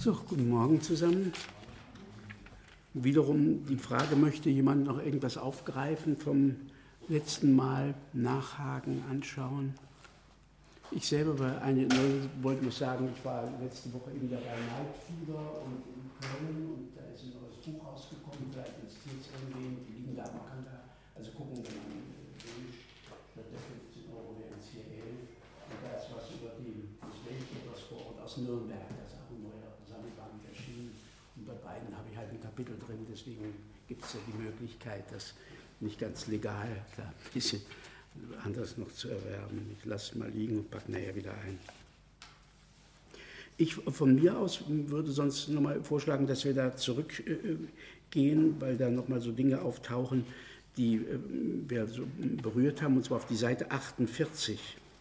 So, guten Morgen zusammen. Wiederum die Frage, möchte jemand noch irgendwas aufgreifen vom letzten Mal, nachhaken, anschauen? Ich selber wollte noch sagen, ich war letzte Woche wieder bei Night Fever und in Köln und da ist ein neues Buch rausgekommen, vielleicht interessiert es irgendwen, die liegen da, man kann da, also gucken, wenn man will, statt der 15 Euro wären es hier 11 und da ist was über das Weltgebersvorort aus Nürnberg, das ist auch ein neuer Sammelband erschienen und bei beiden habe ich halt ein Kapitel drin, deswegen gibt es ja die Möglichkeit, das nicht ganz legal da ein bisschen anders noch zu erwerben. Ich lasse es mal liegen und packe nachher wieder ein. Ich von mir aus würde sonst nochmal vorschlagen, dass wir da zurückgehen, weil da nochmal so Dinge auftauchen, die wir so berührt haben, und zwar auf die Seite 48.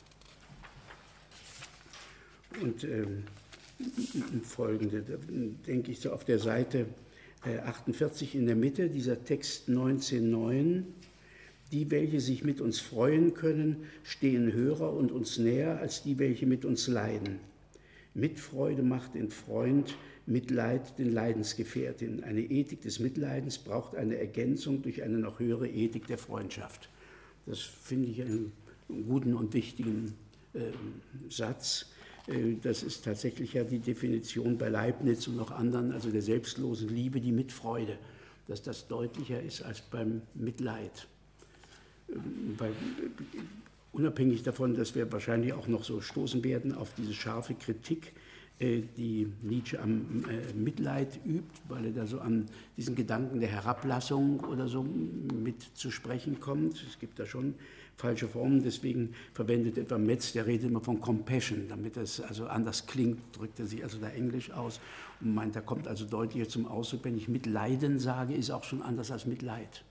Und folgende, da denke ich so auf der Seite 48 in der Mitte, dieser Text 19,9. Die, welche sich mit uns freuen können, stehen höher und uns näher als die, welche mit uns leiden. Mitfreude macht den Freund, Mitleid den Leidensgefährtin. Eine Ethik des Mitleidens braucht eine Ergänzung durch eine noch höhere Ethik der Freundschaft. Das finde ich einen guten und wichtigen Satz. Das ist tatsächlich ja die Definition bei Leibniz und noch anderen, also der selbstlosen Liebe, die Mitfreude, dass das deutlicher ist als beim Mitleid. Weil, unabhängig davon, dass wir wahrscheinlich auch noch so stoßen werden auf diese scharfe Kritik, die Nietzsche am Mitleid übt, weil er da so an diesen Gedanken der Herablassung oder so mit zu sprechen kommt. Es gibt da schon falsche Formen, deswegen verwendet etwa Metz, der redet immer von Compassion, damit das also anders klingt, drückt er sich also da Englisch aus und meint, da kommt also deutlicher zum Ausdruck, wenn ich Mitleiden sage, ist auch schon anders als Mitleid.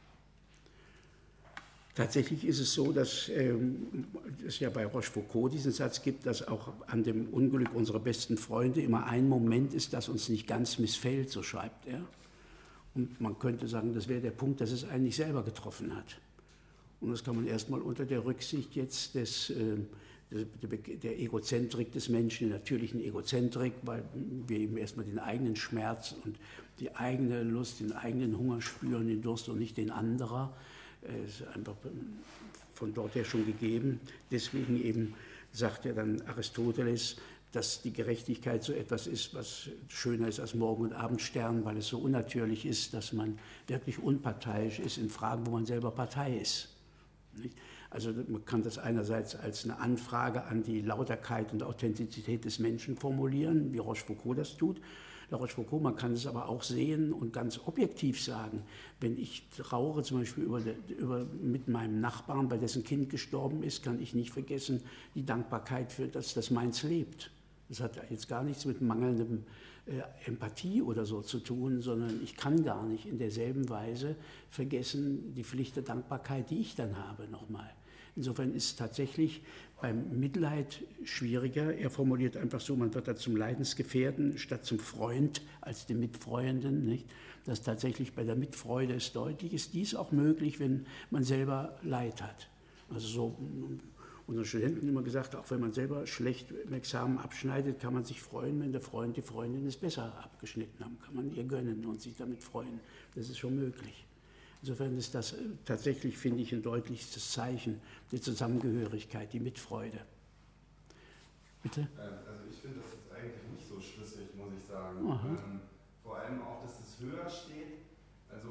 Tatsächlich ist es so, dass es ja bei Rochefoucauld diesen Satz gibt, dass auch an dem Unglück unserer besten Freunde immer ein Moment ist, das uns nicht ganz missfällt, so schreibt er. Und man könnte sagen, das wäre der Punkt, dass es eigentlich selber getroffen hat. Und das kann man erstmal unter der Rücksicht jetzt der Egozentrik des Menschen, der natürlichen Egozentrik, weil wir eben erstmal den eigenen Schmerz und die eigene Lust, den eigenen Hunger spüren, den Durst und nicht den anderer. Ist einfach von dort her schon gegeben. Deswegen eben sagt ja dann Aristoteles, dass die Gerechtigkeit so etwas ist, was schöner ist als Morgen- und Abendstern, weil es so unnatürlich ist, dass man wirklich unparteiisch ist in Fragen, wo man selber Partei ist. Also man kann das einerseits als eine Anfrage an die Lauterkeit und Authentizität des Menschen formulieren, wie Rochefoucauld das tut. Rochefoucauld, man kann es aber auch sehen und ganz objektiv sagen, wenn ich trauere zum Beispiel mit meinem Nachbarn, weil dessen Kind gestorben ist, kann ich nicht vergessen die Dankbarkeit für das meins lebt. Das hat jetzt gar nichts mit mangelndem Empathie oder so zu tun, sondern ich kann gar nicht in derselben Weise vergessen die Pflicht der Dankbarkeit, die ich dann habe, nochmal. Insofern ist es tatsächlich beim Mitleid schwieriger. Er formuliert einfach so, man wird da zum Leidensgefährten statt zum Freund als dem Mitfreuenden. Nicht? Dass tatsächlich bei der Mitfreude es deutlich ist, dies auch möglich, wenn man selber Leid hat. Also so unseren Studenten immer gesagt, auch wenn man selber schlecht im Examen abschneidet, kann man sich freuen, wenn der Freund, die Freundin es besser abgeschnitten haben. Kann man ihr gönnen und sich damit freuen. Das ist schon möglich. Insofern ist das tatsächlich, finde ich, ein deutliches Zeichen der Zusammengehörigkeit, die Mitfreude. Bitte? Also ich finde das jetzt eigentlich nicht so schlüssig, muss ich sagen. Vor allem auch, dass es höher steht. Also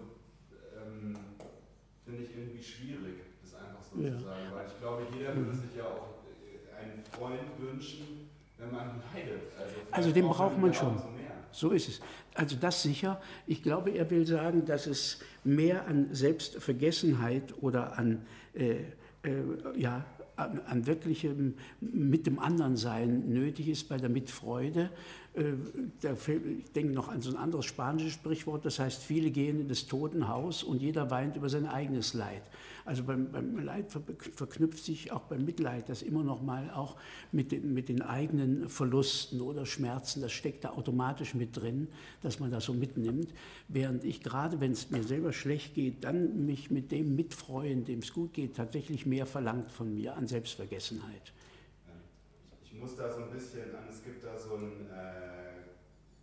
finde ich irgendwie schwierig, das einfach so zu sagen. Weil ich glaube, jeder würde sich ja auch einen Freund wünschen, wenn man leidet. Also den braucht man schon. So ist es. Also das sicher. Ich glaube, er will sagen, dass es mehr an Selbstvergessenheit oder an wirklichem mit dem Andernsein nötig ist bei der Mitfreude. Ich denke noch an so ein anderes spanisches Sprichwort, das heißt, viele gehen in das Totenhaus und jeder weint über sein eigenes Leid. Also beim Leid verknüpft sich auch beim Mitleid das immer noch mal auch mit den eigenen Verlusten oder Schmerzen. Das steckt da automatisch mit drin, dass man das so mitnimmt. Während ich gerade, wenn es mir selber schlecht geht, dann mich mit dem mitfreuen, dem es gut geht, tatsächlich mehr verlangt von mir an Selbstvergessenheit. Ich muss da so ein bisschen an, es gibt da so ein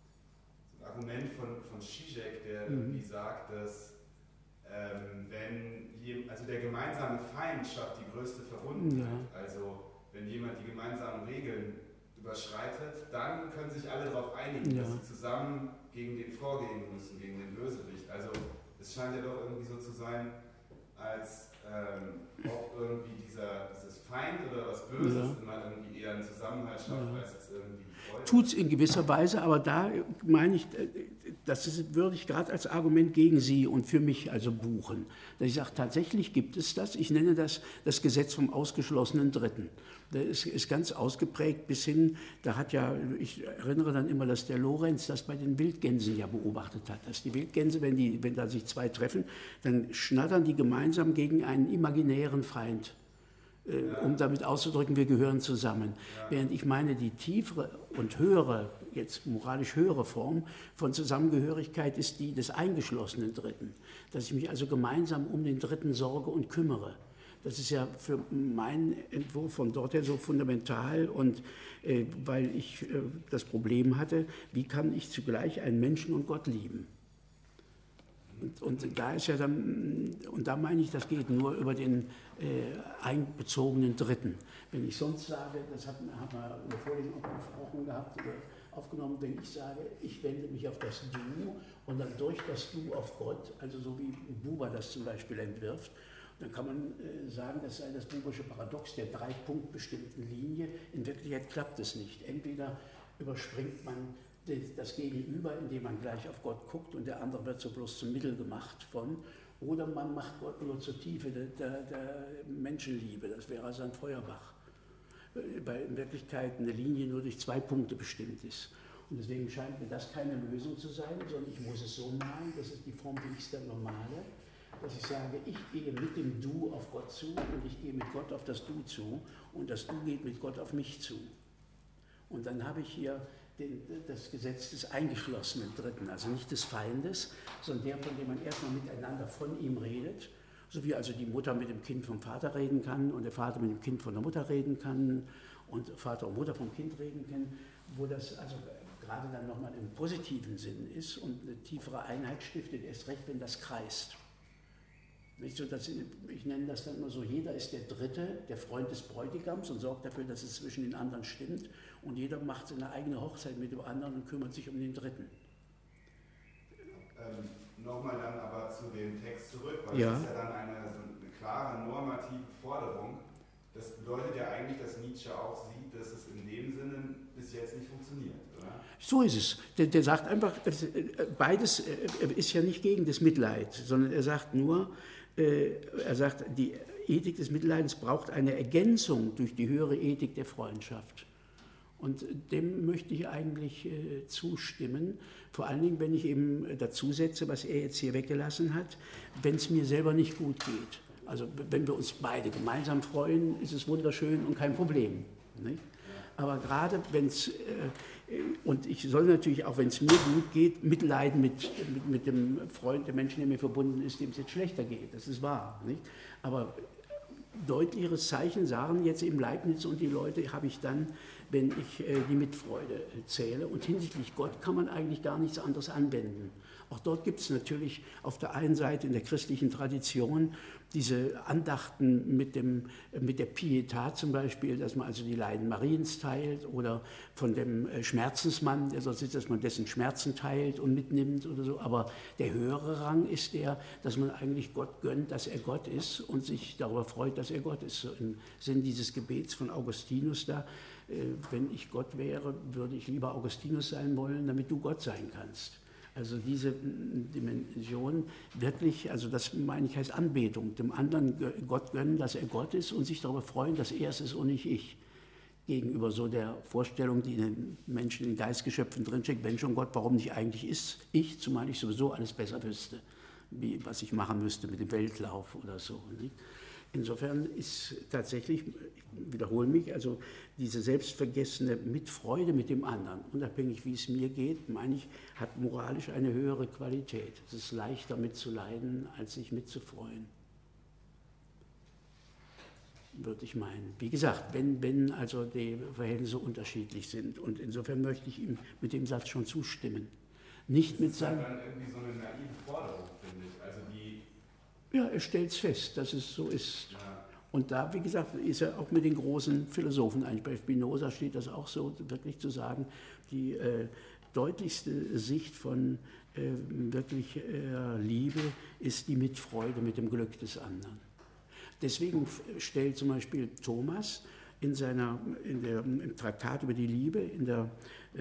Argument von Zizek, der irgendwie sagt, dass also der gemeinsame Feind schafft die größte Verbundenheit. Ja. Also wenn jemand die gemeinsamen Regeln überschreitet, dann können sich alle darauf einigen, dass sie zusammen gegen den vorgehen müssen, gegen den Bösewicht. Also es scheint ja doch irgendwie so zu sein, als ob irgendwie dieses Feind oder was Böses immer irgendwie eher einen Zusammenhalt schafft, als jetzt irgendwie Freude. Tut es in gewisser Weise, aber da meine ich, würde ich gerade als Argument gegen Sie und für mich also buchen. Dass ich sage, tatsächlich gibt es das, ich nenne das das Gesetz vom ausgeschlossenen Dritten. Das ist ganz ausgeprägt bis hin, ich erinnere dann immer, dass der Lorenz das bei den Wildgänsen ja beobachtet hat, dass die Wildgänse, wenn da sich zwei treffen, dann schnattern die gemeinsam gegen einen imaginären Feind, um damit auszudrücken, wir gehören zusammen. Während ich meine, die tiefere und höhere, jetzt moralisch höhere Form von Zusammengehörigkeit ist die des eingeschlossenen Dritten, dass ich mich also gemeinsam um den Dritten sorge und kümmere. Das ist ja für meinen Entwurf von dort her so fundamental und weil ich das Problem hatte, wie kann ich zugleich einen Menschen und Gott lieben? Und da ist ja dann, und da meine ich, das geht nur über den einbezogenen Dritten. Wenn ich sonst sage, das haben wir vorhin auch besprochen aufgenommen, wenn ich sage, ich wende mich auf das Du und dann durch das Du auf Gott, also so wie Buber das zum Beispiel entwirft, dann kann man sagen, das sei das Bubersche Paradox der dreipunktbestimmten Linie. In Wirklichkeit klappt es nicht. Entweder überspringt man das Gegenüber, indem man gleich auf Gott guckt und der andere wird so bloß zum Mittel gemacht von, oder man macht Gott nur zur Tiefe der Menschenliebe, das wäre also ein Feuerbach, weil in Wirklichkeit eine Linie nur durch 2 Punkte bestimmt ist. Und deswegen scheint mir das keine Lösung zu sein, sondern ich muss es so malen, das ist die Form, die ist der normale, dass ich sage, ich gehe mit dem Du auf Gott zu und ich gehe mit Gott auf das Du zu und das Du geht mit Gott auf mich zu. Und dann habe ich hier das Gesetz des eingeschlossenen Dritten, also nicht des Feindes, sondern der, von dem man erstmal miteinander von ihm redet, so wie also die Mutter mit dem Kind vom Vater reden kann und der Vater mit dem Kind von der Mutter reden kann und Vater und Mutter vom Kind reden können, wo das also gerade dann nochmal im positiven Sinn ist und eine tiefere Einheit stiftet, erst recht, wenn das kreist. Nicht so, ich nenne das dann immer so, jeder ist der Dritte, der Freund des Bräutigams und sorgt dafür, dass es zwischen den anderen stimmt und jeder macht seine eigene Hochzeit mit dem anderen und kümmert sich um den Dritten. Nochmal dann aber zu dem Text zurück, weil das ist ja dann eine klare normative Forderung. Das bedeutet ja eigentlich, dass Nietzsche auch sieht, dass es in dem Sinne bis jetzt nicht funktioniert, oder? So ist es. Der sagt einfach, beides ist ja nicht gegen das Mitleid, sondern er sagt nur, die Ethik des Mitleidens braucht eine Ergänzung durch die höhere Ethik der Freundschaft. Und dem möchte ich eigentlich zustimmen, vor allen Dingen, wenn ich eben dazu setze, was er jetzt hier weggelassen hat, wenn es mir selber nicht gut geht. Also wenn wir uns beide gemeinsam freuen, ist es wunderschön und kein Problem. Nicht? Aber gerade wenn es, und ich soll natürlich auch, wenn es mir gut geht, mitleiden mit dem Freund, der Menschen, der mir verbunden ist, dem es jetzt schlechter geht. Das ist wahr. Nicht? Aber deutlicheres Zeichen sagen jetzt eben Leibniz und die Leute habe ich dann, wenn ich die Mitfreude zähle. Und hinsichtlich Gott kann man eigentlich gar nichts anderes anwenden. Auch dort gibt es natürlich auf der einen Seite in der christlichen Tradition diese Andachten mit der Pietat zum Beispiel, dass man also die Leiden Mariens teilt oder von dem Schmerzensmann, der so sitzt, dass man dessen Schmerzen teilt und mitnimmt oder so. Aber der höhere Rang ist der, dass man eigentlich Gott gönnt, dass er Gott ist und sich darüber freut, dass er Gott ist. So im Sinn dieses Gebets von Augustinus da, wenn ich Gott wäre, würde ich lieber Augustinus sein wollen, damit du Gott sein kannst. Also diese Dimension wirklich, also das meine ich heißt Anbetung, dem anderen Gott gönnen, dass er Gott ist und sich darüber freuen, dass er es ist und nicht ich. Gegenüber so der Vorstellung, die in den Menschen, in den Geistgeschöpfen drinsteckt, wenn schon Gott, warum nicht eigentlich ist ich, zumal ich sowieso alles besser wüsste, wie, was ich machen müsste mit dem Weltlauf oder so. Nicht? Insofern ist tatsächlich, ich wiederhole mich, also diese selbstvergessene Mitfreude mit dem anderen, unabhängig wie es mir geht, meine ich, hat moralisch eine höhere Qualität. Es ist leichter mitzuleiden, als sich mitzufreuen, würde ich meinen. Wie gesagt, wenn also die Verhältnisse unterschiedlich sind und insofern möchte ich ihm mit dem Satz schon zustimmen, nicht mit seinem... Das ist dann irgendwie so eine naive Forderung, finde ich. Also ja, er stellt es fest, dass es so ist. Ja. Und da, wie gesagt, ist er auch mit den großen Philosophen, eigentlich bei Spinoza steht das auch so, wirklich zu sagen, die deutlichste Sicht von wirklich Liebe ist die Mitfreude mit dem Glück des anderen. Deswegen stellt zum Beispiel Thomas im Traktat über die Liebe, in der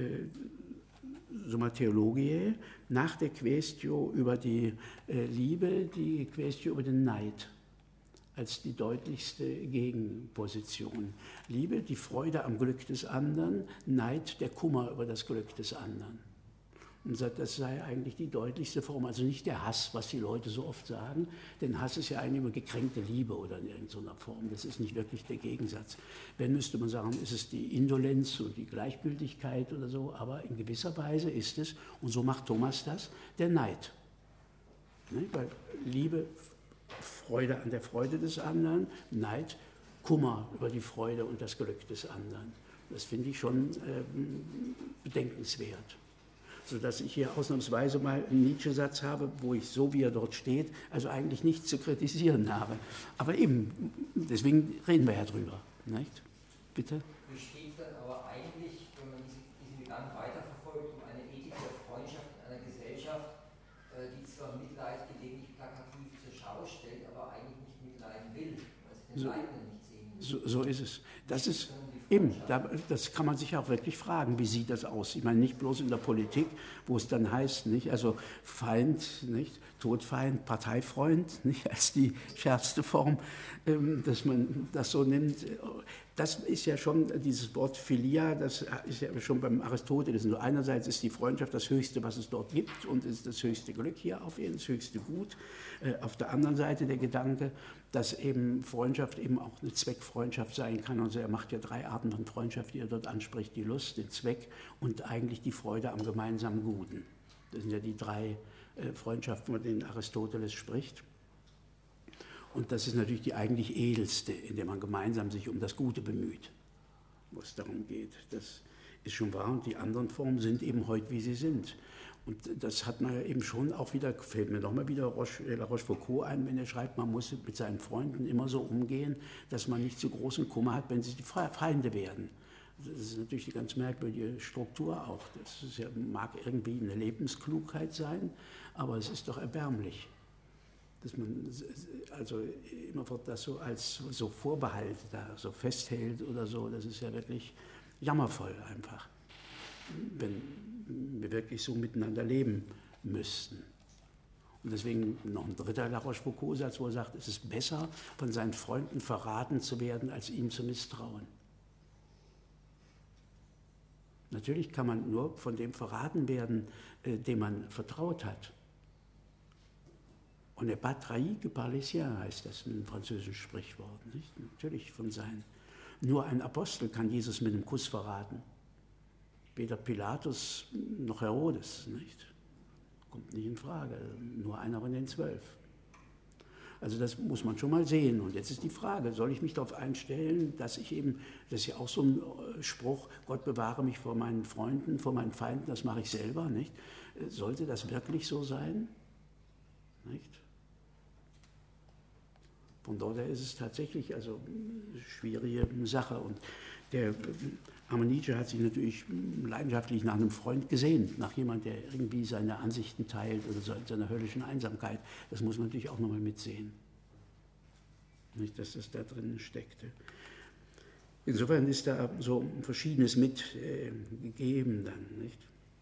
Summa Theologiae, nach der Quaestio über die Liebe, die Quaestio über den Neid als die deutlichste Gegenposition. Liebe, die Freude am Glück des anderen, Neid, der Kummer über das Glück des anderen. Und das sei eigentlich die deutlichste Form, also nicht der Hass, was die Leute so oft sagen, denn Hass ist ja eigentlich immer gekränkte Liebe oder in irgendeiner Form, das ist nicht wirklich der Gegensatz. Wenn, müsste man sagen, ist es die Indolenz und die Gleichgültigkeit oder so, aber in gewisser Weise ist es, und so macht Thomas das, der Neid. Ne? Weil Liebe, Freude an der Freude des anderen, Neid, Kummer über die Freude und das Glück des anderen. Das finde ich schon bedenkenswert. Sodass ich hier ausnahmsweise mal einen Nietzsche-Satz habe, wo ich so, wie er dort steht, also eigentlich nichts zu kritisieren habe. Aber eben, deswegen reden wir ja drüber. Nicht? Bitte? Wie steht dann aber eigentlich, wenn man diesen Gedanken weiterverfolgt, um eine Ethik der Freundschaft in einer Gesellschaft, die zwar Mitleid gelegentlich plakativ zur Schau stellt, aber eigentlich nicht mitleiden will, weil sie den Leidenden nicht sehen will. So ist es. Das ist eben, das kann man sich auch wirklich fragen, wie sieht das aus? Ich meine, nicht bloß in der Politik, wo es dann heißt, nicht, also Feind, nicht, Todfeind, Parteifreund, nicht, als die schärfste Form, dass man das so nimmt. Das ist ja schon, dieses Wort Philia, das ist ja schon beim Aristoteles. Nur einerseits ist die Freundschaft das Höchste, was es dort gibt und ist das höchste Glück hier auf Erden, das höchste Gut. Auf der anderen Seite der Gedanke, dass eben Freundschaft eben auch eine Zweckfreundschaft sein kann. Also er macht ja 3 Arten von Freundschaft, die er dort anspricht: die Lust, den Zweck und eigentlich die Freude am gemeinsamen Guten. Das sind ja die 3 Freundschaften, von denen Aristoteles spricht. Und das ist natürlich die eigentlich edelste, in der man gemeinsam sich um das Gute bemüht, wo es darum geht. Das ist schon wahr und die anderen Formen sind eben heute, wie sie sind. Und das hat man ja eben schon auch wieder, fällt mir nochmal wieder La Rochefoucauld ein, wenn er schreibt, man muss mit seinen Freunden immer so umgehen, dass man nicht zu großen Kummer hat, wenn sie die Feinde werden. Das ist natürlich eine ganz merkwürdige Struktur auch. Das ist ja, mag irgendwie eine Lebensklugheit sein, aber es ist doch erbärmlich, dass man also immer das so als so Vorbehalt da so festhält oder so. Das ist ja wirklich jammervoll einfach, wenn wir wirklich so miteinander leben müssten. Und deswegen noch ein dritter La Rochefoucauld-Satz, wo er sagt, es ist besser, von seinen Freunden verraten zu werden, als ihm zu misstrauen. Natürlich kann man nur von dem verraten werden, dem man vertraut hat. On n'est pas trahi que par les siens, heißt das in einem französischen Sprichwort. Nicht? Natürlich von seinen. Nur ein Apostel kann Jesus mit einem Kuss verraten. Weder Pilatus noch Herodes. Nicht? Kommt nicht in Frage. Nur einer von den 12. Also das muss man schon mal sehen. Und jetzt ist die Frage, soll ich mich darauf einstellen, dass ich eben, das ist ja auch so ein Spruch, Gott bewahre mich vor meinen Freunden, vor meinen Feinden, das mache ich selber. Nicht? Sollte das wirklich so sein? Nicht? Von dort her ist es tatsächlich also eine schwierige Sache. Und der arme Nietzsche hat sich natürlich leidenschaftlich nach einem Freund gesehnt, nach jemand, der irgendwie seine Ansichten teilt oder seiner höllischen Einsamkeit. Das muss man natürlich auch nochmal mitsehen. Nicht, dass das da drin steckte. Insofern ist da so Verschiedenes mitgegeben dann, nicht?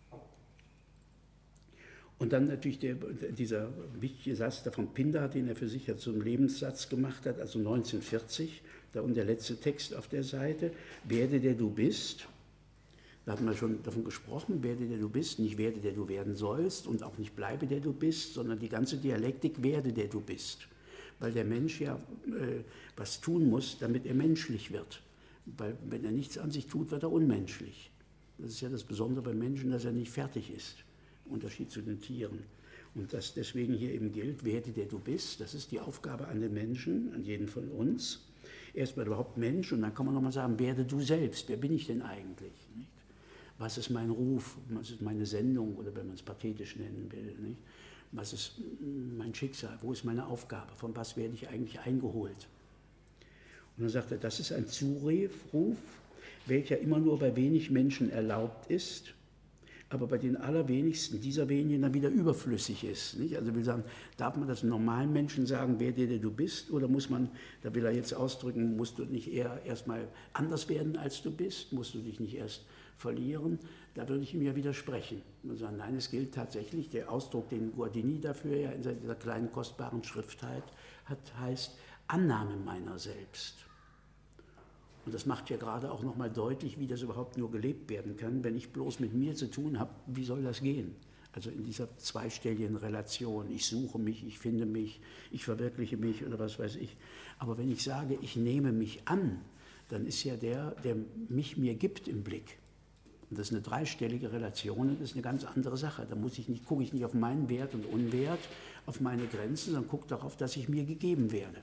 Und dann natürlich dieser wichtige Satz da von Pindar, den er für sich ja zum Lebenssatz gemacht hat, also 1940, da und der letzte Text auf der Seite, werde der du bist. Da hatten wir schon davon gesprochen, werde der du bist, nicht werde der du werden sollst und auch nicht bleibe der du bist, sondern die ganze Dialektik werde der du bist. Weil der Mensch ja was tun muss, damit er menschlich wird. Weil wenn er nichts an sich tut, wird er unmenschlich. Das ist ja das Besondere beim Menschen, dass er nicht fertig ist. Unterschied zu den Tieren. Und das deswegen hier eben gilt, werde der du bist, das ist die Aufgabe an den Menschen, an jeden von uns. Erstmal überhaupt Mensch und dann kann man nochmal sagen, werde du selbst, wer bin ich denn eigentlich? Nicht? Was ist mein Ruf? Was ist meine Sendung? Oder wenn man es pathetisch nennen will. Nicht? Was ist mein Schicksal? Wo ist meine Aufgabe? Von was werde ich eigentlich eingeholt? Und dann sagt er, das ist ein Zuruf, welcher immer nur bei wenig Menschen erlaubt ist, aber bei den allerwenigsten dieser wenigen dann wieder überflüssig ist. Nicht? Also will sagen, darf man das normalen Menschen sagen, wer der du bist, oder muss man, da will er jetzt ausdrücken, musst du nicht eher erstmal anders werden, als du bist, musst du dich nicht erst verlieren, da würde ich ihm ja widersprechen. Und sagen, nein, es gilt tatsächlich, der Ausdruck, den Guardini dafür ja in dieser kleinen kostbaren Schrift hat, heißt Annahme meiner selbst. Und das macht ja gerade auch nochmal deutlich, wie das überhaupt nur gelebt werden kann, wenn ich bloß mit mir zu tun habe, wie soll das gehen? Also in dieser zweistelligen Relation, ich suche mich, ich finde mich, ich verwirkliche mich oder was weiß ich. Aber wenn ich sage, ich nehme mich an, dann ist ja der mich mir gibt im Blick. Und das ist eine dreistellige Relation und das ist eine ganz andere Sache. Da gucke ich nicht auf meinen Wert und Unwert, auf meine Grenzen, sondern gucke darauf, dass ich mir gegeben werde.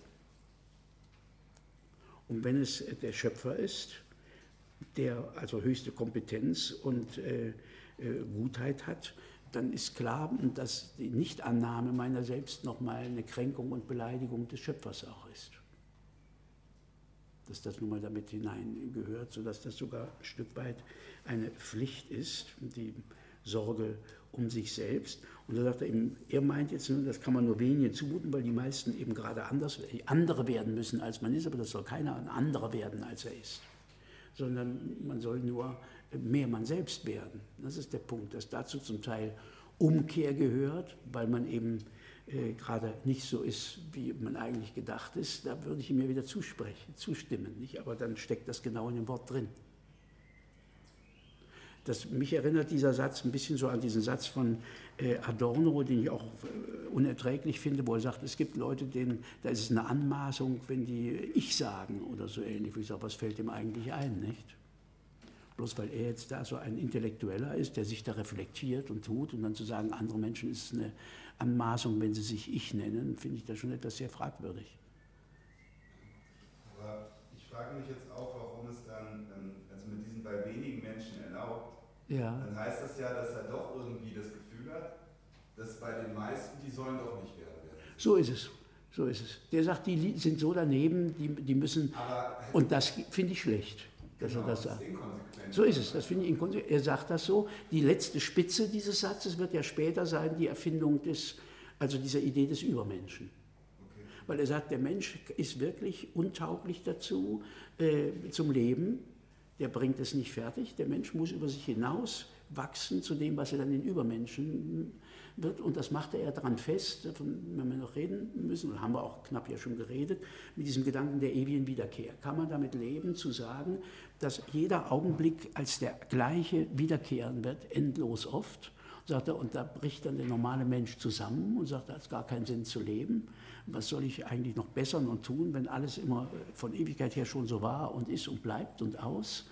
Und wenn es der Schöpfer ist, der also höchste Kompetenz und Gutheit hat, dann ist klar, dass die Nichtannahme meiner selbst nochmal eine Kränkung und Beleidigung des Schöpfers auch ist. Dass das nun mal damit hineingehört, sodass das sogar ein Stück weit eine Pflicht ist, die Sorge um sich selbst. Und da sagt er eben, er meint jetzt nur, das kann man nur wenigen zumuten, weil die meisten eben gerade andere werden müssen, als man ist, aber das soll keiner ein anderer werden, als er ist. Sondern man soll nur mehr man selbst werden. Das ist der Punkt, dass dazu zum Teil Umkehr gehört, weil man eben gerade nicht so ist, wie man eigentlich gedacht ist. Da würde ich ihm ja wieder zustimmen. Nicht? Aber dann steckt das genau in dem Wort drin. Mich erinnert dieser Satz ein bisschen so an diesen Satz von Adorno, den ich auch unerträglich finde, wo er sagt, es gibt Leute, da ist es eine Anmaßung, wenn die Ich sagen oder so ähnlich. Ich sage, was fällt dem eigentlich ein, nicht? Bloß weil er jetzt da so ein Intellektueller ist, der sich da reflektiert und tut und dann zu sagen, andere Menschen ist es eine Anmaßung, wenn sie sich Ich nennen, finde ich das schon etwas sehr fragwürdig. Aber ich frage mich jetzt auch, warum es dann, also mit diesen bei wenigen Menschen erlaubt, ja. Dann heißt das ja, dass er doch irgendwie das Gefühl hat, dass bei den meisten, die sollen doch nicht werden. So ist es. So ist es. Der sagt, die sind so daneben, die müssen, und das finde ich schlecht, dass er das sagt. So ist es, das finde ich inkonsequent. Er sagt das so. Die letzte Spitze dieses Satzes wird ja später sein, die Erfindung dieser Idee des Übermenschen. Okay. Weil er sagt, der Mensch ist wirklich untauglich dazu, zum Leben. Der bringt es nicht fertig. Der Mensch muss über sich hinaus wachsen zu dem, was er dann den Übermenschen wird. Und das macht er daran fest, wenn wir noch reden müssen, und haben wir auch knapp ja schon geredet, mit diesem Gedanken der ewigen Wiederkehr. Kann man damit leben, zu sagen, dass jeder Augenblick als der gleiche wiederkehren wird, endlos oft? Sagt er, und da bricht dann der normale Mensch zusammen und sagt, da hat es gar keinen Sinn zu leben. Was soll ich eigentlich noch bessern und tun, wenn alles immer von Ewigkeit her schon so war und ist und bleibt und aus?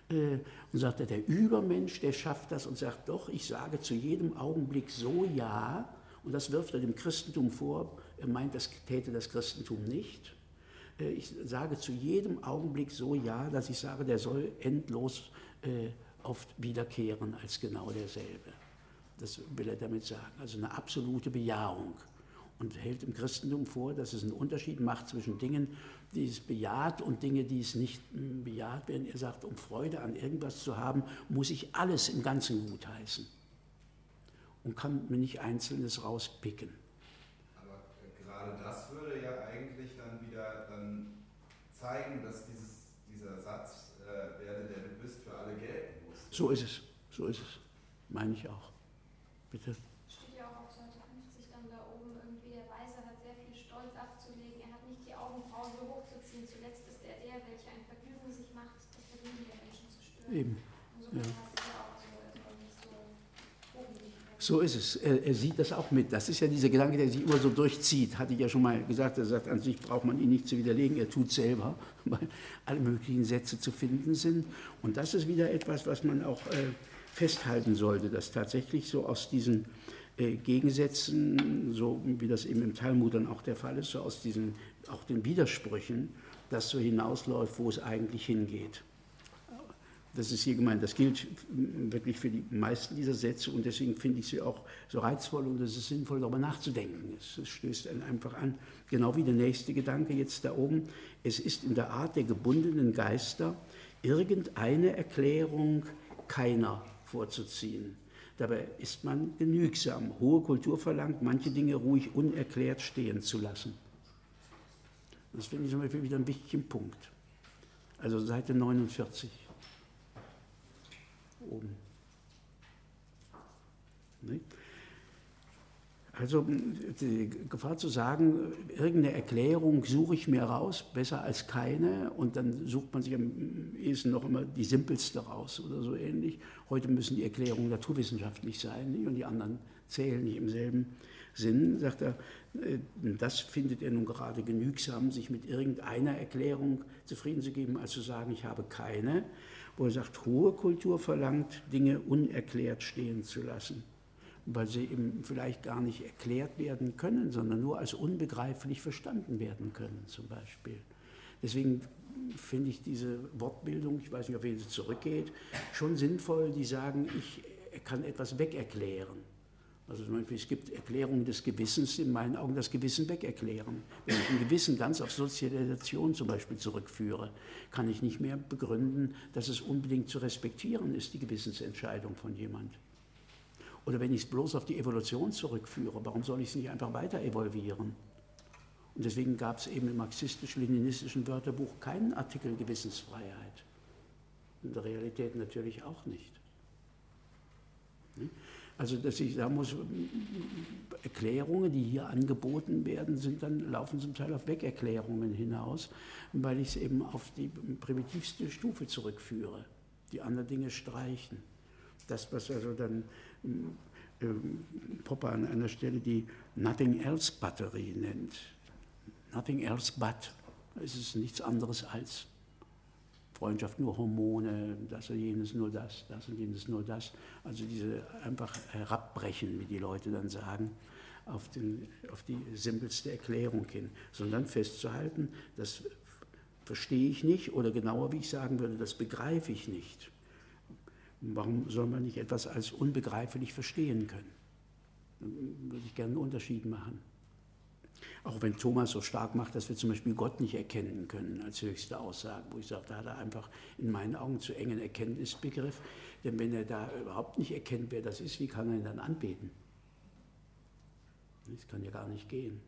Und sagt er, der Übermensch, der schafft das und sagt, doch, ich sage zu jedem Augenblick so ja, und das wirft er dem Christentum vor, er meint, das täte das Christentum nicht. Ich sage zu jedem Augenblick so ja, dass ich sage, der soll endlos oft wiederkehren als genau derselbe. Das will er damit sagen, also eine absolute Bejahung. Und hält im Christentum vor, dass es einen Unterschied macht zwischen Dingen, die es bejaht und Dinge, die es nicht bejaht werden. Er sagt, um Freude an irgendwas zu haben, muss ich alles im Ganzen gutheißen und kann mir nicht Einzelnes rauspicken. Aber gerade das würde ja eigentlich dann wieder zeigen, dass dieser Satz, werde der du bist, für alle gelten muss. So ist es, meine ich auch. Bitte. Steht ja auch auf Seite 50 dann da oben irgendwie, der Weise hat sehr viel Stolz abzulegen, er hat nicht die Augenbrauen so hochzuziehen, zuletzt ist er der, welcher ein Vergnügen sich macht, das Vergnügen der Menschen zu stören. Eben. Und so ja. Heißt es ja auch so, nicht so hochmütig. So ist es, er sieht das auch mit. Das ist ja dieser Gedanke, der sich immer so durchzieht, hatte ich ja schon mal gesagt. Er sagt, an sich braucht man ihn nicht zu widerlegen, er tut es selber, weil alle möglichen Sätze zu finden sind. Und das ist wieder etwas, was man auch festhalten sollte, dass tatsächlich so aus diesen Gegensätzen, so wie das eben im Talmud dann auch der Fall ist, so aus diesen, auch den Widersprüchen, das so hinausläuft, wo es eigentlich hingeht. Das ist hier gemeint. Das gilt wirklich für die meisten dieser Sätze und deswegen finde ich sie auch so reizvoll und es ist sinnvoll, darüber nachzudenken. Es stößt einen einfach an, genau wie der nächste Gedanke jetzt da oben. Es ist in der Art der gebundenen Geister, irgendeine Erklärung keiner vorzuziehen. Dabei ist man genügsam. Hohe Kultur verlangt, manche Dinge ruhig unerklärt stehen zu lassen. Das finde ich zum Beispiel wieder einen wichtigen Punkt. Also Seite 49. Oben. Nicht? Also die Gefahr zu sagen, irgendeine Erklärung suche ich mir raus, besser als keine, und dann sucht man sich am ehesten noch immer die simpelste raus oder so ähnlich. Heute müssen die Erklärungen naturwissenschaftlich sein, nicht? Und die anderen zählen nicht im selben Sinn, sagt er. Das findet er nun gerade genügsam, sich mit irgendeiner Erklärung zufrieden zu geben, als zu sagen, ich habe keine, wo er sagt, hohe Kultur verlangt, Dinge unerklärt stehen zu lassen, weil sie eben vielleicht gar nicht erklärt werden können, sondern nur als unbegreiflich verstanden werden können, zum Beispiel. Deswegen finde ich diese Wortbildung, ich weiß nicht, ob ihr jetzt zurückgeht, schon sinnvoll, die sagen, ich kann etwas wegerklären. Also zum Beispiel, es gibt Erklärungen des Gewissens, in meinen Augen das Gewissen wegerklären. Wenn ich ein Gewissen ganz auf Sozialisation zum Beispiel zurückführe, kann ich nicht mehr begründen, dass es unbedingt zu respektieren ist, die Gewissensentscheidung von jemand. Oder wenn ich es bloß auf die Evolution zurückführe, warum soll ich es nicht einfach weiter evolvieren? Und deswegen gab es eben im marxistisch-leninistischen Wörterbuch keinen Artikel Gewissensfreiheit. In der Realität natürlich auch nicht. Also, dass ich sagen muss, Erklärungen, die hier angeboten werden, laufen zum Teil auf Wegerklärungen hinaus, weil ich es eben auf die primitivste Stufe zurückführe, die anderen Dinge streichen. Das, was also dann Popper an einer Stelle die Nothing-else-Batterie nennt. Nothing else but. Es ist nichts anderes als Freundschaft nur Hormone, das und jenes nur das und jenes nur das. Also diese einfach herabbrechen, wie die Leute dann sagen, auf die simpelste Erklärung hin. Sondern festzuhalten, das verstehe ich nicht oder genauer, wie ich sagen würde, das begreife ich nicht. Warum soll man nicht etwas als unbegreiflich verstehen können? Dann würde ich gerne einen Unterschied machen. Auch wenn Thomas so stark macht, dass wir zum Beispiel Gott nicht erkennen können als höchste Aussage, wo ich sage, da hat er einfach in meinen Augen zu engen Erkenntnisbegriff. Denn wenn er da überhaupt nicht erkennt, wer das ist, wie kann er ihn dann anbeten? Das kann ja gar nicht gehen.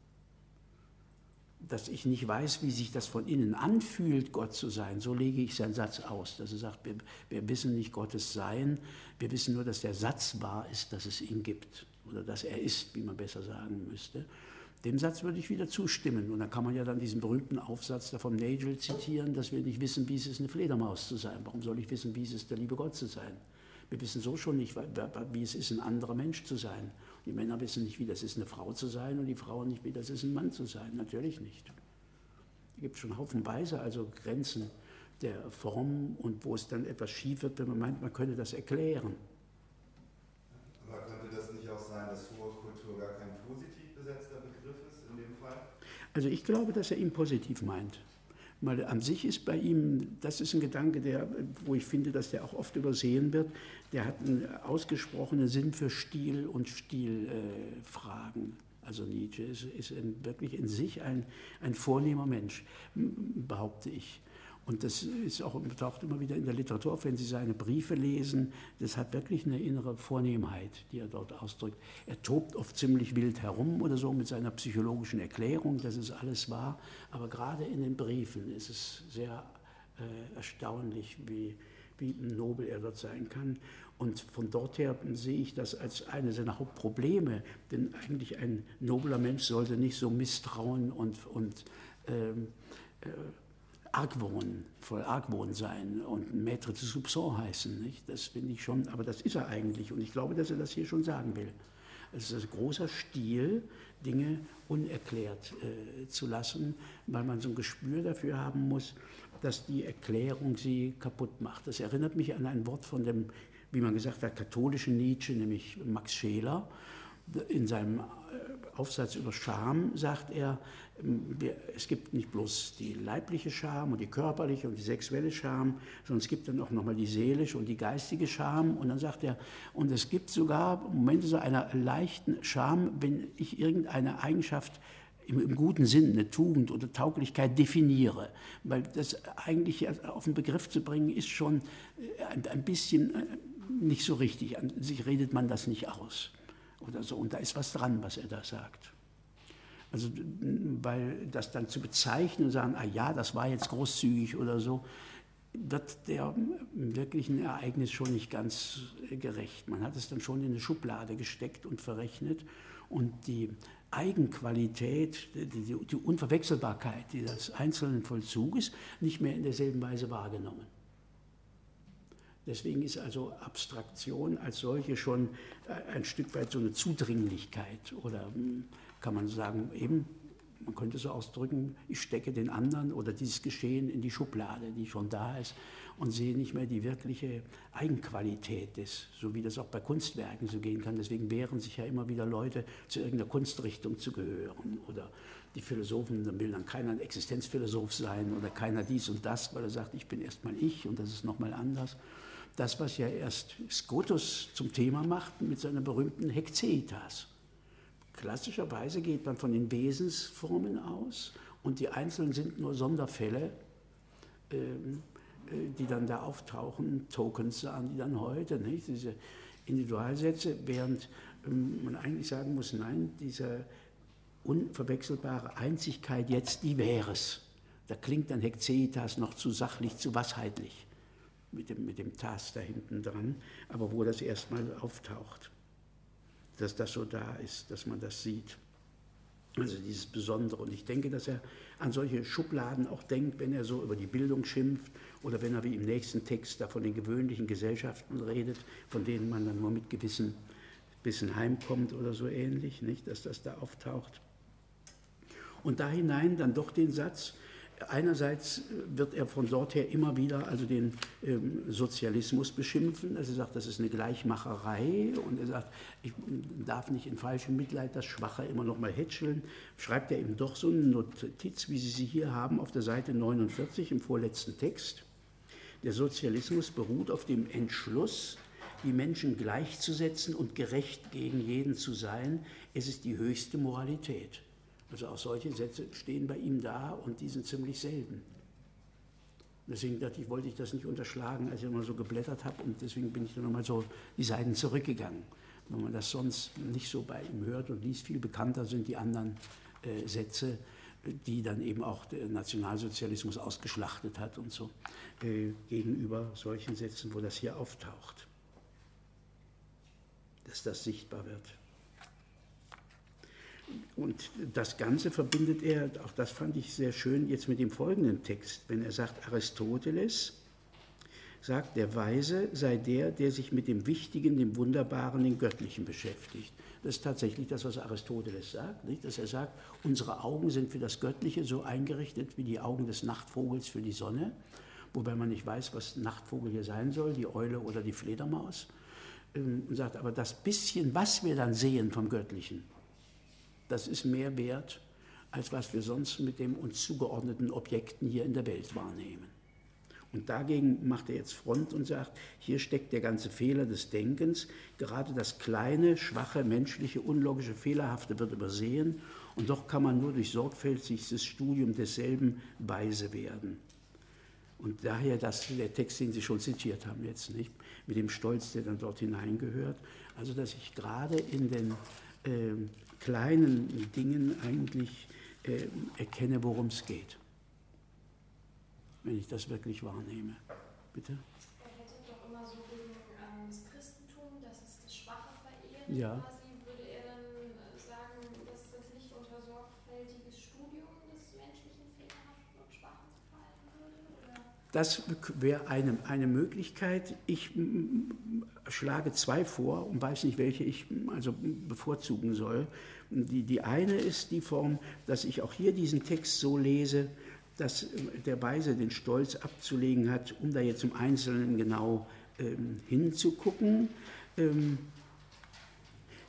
Dass ich nicht weiß, wie sich das von innen anfühlt, Gott zu sein, so lege ich seinen Satz aus. Dass er sagt, wir wissen nicht Gottes Sein, wir wissen nur, dass der Satz wahr ist, dass es ihn gibt. Oder dass er ist, wie man besser sagen müsste. Dem Satz würde ich wieder zustimmen. Und dann kann man ja dann diesen berühmten Aufsatz da vom Nagel zitieren, dass wir nicht wissen, wie es ist, eine Fledermaus zu sein. Warum soll ich wissen, wie es ist, der liebe Gott zu sein? Wir wissen so schon nicht, wie es ist, ein anderer Mensch zu sein. Die Männer wissen nicht, wie das ist, eine Frau zu sein, und die Frauen nicht, wie das ist, ein Mann zu sein. Natürlich nicht. Es gibt schon haufenweise also Grenzen der Form und wo es dann etwas schief wird, wenn man meint, man könne das erklären. Aber könnte das nicht auch sein, dass hohe Kultur gar kein positiv besetzter Begriff ist in dem Fall? Also ich glaube, dass er ihn positiv meint. Weil an sich ist bei ihm, das ist ein Gedanke, wo ich finde, dass der auch oft übersehen wird, der hat einen ausgesprochenen Sinn für Stil und Stilfragen. Also Nietzsche ist wirklich in sich ein vornehmer Mensch, behaupte ich. Und das ist auch, taucht immer wieder in der Literatur auf, wenn Sie seine Briefe lesen. Das hat wirklich eine innere Vornehmheit, die er dort ausdrückt. Er tobt oft ziemlich wild herum oder so mit seiner psychologischen Erklärung, das ist alles wahr. Aber gerade in den Briefen ist es sehr erstaunlich, wie nobel er dort sein kann. Und von dort her sehe ich das als eines seiner Hauptprobleme. Denn eigentlich ein nobler Mensch sollte nicht so Misstrauen und voll Argwohn sein und Maître de soupçon heißen. Nicht? Das finde ich schon, aber das ist er eigentlich. Und ich glaube, dass er das hier schon sagen will. Es ist ein großer Stil, Dinge unerklärt zu lassen, weil man so ein Gespür dafür haben muss, dass die Erklärung sie kaputt macht. Das erinnert mich an ein Wort von dem, wie man gesagt hat, katholischen Nietzsche, nämlich Max Scheler, in seinem Aufsatz über Scham sagt er, es gibt nicht bloß die leibliche Scham und die körperliche und die sexuelle Scham, sondern es gibt dann auch nochmal die seelische und die geistige Scham. Und dann sagt er, und es gibt sogar Momente so einer leichten Scham, wenn ich irgendeine Eigenschaft im guten Sinn, eine Tugend oder Tauglichkeit definiere. Weil das eigentlich auf den Begriff zu bringen, ist schon ein bisschen nicht so richtig. An sich redet man das nicht aus oder so. Und da ist was dran, was er da sagt. Also, weil das dann zu bezeichnen und sagen, ah ja, das war jetzt großzügig oder so, wird der wirklichen Ereignis schon nicht ganz gerecht. Man hat es dann schon in eine Schublade gesteckt und verrechnet. Und die Eigenqualität, die Unverwechselbarkeit des einzelnen Vollzuges nicht mehr in derselben Weise wahrgenommen. Deswegen ist also Abstraktion als solche schon ein Stück weit so eine Zudringlichkeit oder kann man sagen, eben, man könnte so ausdrücken, ich stecke den anderen oder dieses Geschehen in die Schublade, die schon da ist und sehe nicht mehr die wirkliche Eigenqualität des, so wie das auch bei Kunstwerken so gehen kann. Deswegen wehren sich ja immer wieder Leute, zu irgendeiner Kunstrichtung zu gehören oder die Philosophen, dann will dann keiner ein Existenzphilosoph sein oder keiner dies und das, weil er sagt, ich bin erstmal ich und das ist nochmal anders. Das, was ja erst Scotus zum Thema macht mit seiner berühmten Hekzeitas. Klassischerweise geht man von den Wesensformen aus und die Einzelnen sind nur Sonderfälle, die dann da auftauchen, Tokens sagen die dann heute, nicht? Diese Individualsätze, während man eigentlich sagen muss, nein, diese unverwechselbare Einzigkeit jetzt, die wäre es. Da klingt dann Hekzeitas noch zu sachlich, zu washeitlich, mit dem Tas da hinten dran, aber wo das erstmal auftaucht, dass das so da ist, dass man das sieht. Also dieses Besondere. Und ich denke, dass er an solche Schubladen auch denkt, wenn er so über die Bildung schimpft oder wenn er wie im nächsten Text da von den gewöhnlichen Gesellschaften redet, von denen man dann nur mit gewissen bisschen heimkommt oder so ähnlich, nicht, dass das da auftaucht. Und da hinein dann doch den Satz, einerseits wird er von dort her immer wieder also den Sozialismus beschimpfen. Also er sagt, das ist eine Gleichmacherei und er sagt, ich darf nicht in falschem Mitleid das Schwache immer noch mal hätscheln. Schreibt er eben doch so eine Notiz, wie Sie sie hier haben, auf der Seite 49 im vorletzten Text. Der Sozialismus beruht auf dem Entschluss, die Menschen gleichzusetzen und gerecht gegen jeden zu sein. Es ist die höchste Moralität. Also auch solche Sätze stehen bei ihm da und die sind ziemlich selten. Deswegen wollte ich das nicht unterschlagen, als ich immer so geblättert habe und deswegen bin ich dann nochmal so die Seiten zurückgegangen. Wenn man das sonst nicht so bei ihm hört und liest, viel bekannter sind die anderen Sätze, die dann eben auch der Nationalsozialismus ausgeschlachtet hat und so, gegenüber solchen Sätzen, wo das hier auftaucht, dass das sichtbar wird. Und das Ganze verbindet er, auch das fand ich sehr schön, jetzt mit dem folgenden Text, wenn er sagt, Aristoteles sagt, der Weise sei der, der sich mit dem Wichtigen, dem Wunderbaren, dem Göttlichen beschäftigt. Das ist tatsächlich das, was Aristoteles sagt, nicht? Dass er sagt, unsere Augen sind für das Göttliche so eingerichtet wie die Augen des Nachtvogels für die Sonne, wobei man nicht weiß, was Nachtvogel hier sein soll, die Eule oder die Fledermaus. Und sagt, aber das bisschen, was wir dann sehen vom Göttlichen, das ist mehr wert, als was wir sonst mit den uns zugeordneten Objekten hier in der Welt wahrnehmen. Und dagegen macht er jetzt Front und sagt, hier steckt der ganze Fehler des Denkens, gerade das kleine, schwache, menschliche, unlogische, fehlerhafte wird übersehen und doch kann man nur durch sorgfältiges Studium desselben weise werden. Und daher der Text, den Sie schon zitiert haben jetzt, nicht, mit dem Stolz, der dann dort hineingehört, also dass ich gerade in den kleinen Dingen eigentlich erkenne, worum es geht, wenn ich das wirklich wahrnehme. Bitte? Er hätte doch immer so gegen das Christentum, dass es das Schwache verehrt. Ja. Quasi würde er dann sagen, dass das nicht unter sorgfältiges Studium des menschlichen Fehlerhaften und Schwachen zu fallen würde? Oder? Das wäre eine Möglichkeit. Ich schlage zwei vor und weiß nicht, welche ich also bevorzugen soll. Die eine ist die Form, dass ich auch hier diesen Text so lese, dass der Weise den Stolz abzulegen hat, um da jetzt im Einzelnen genau hinzugucken.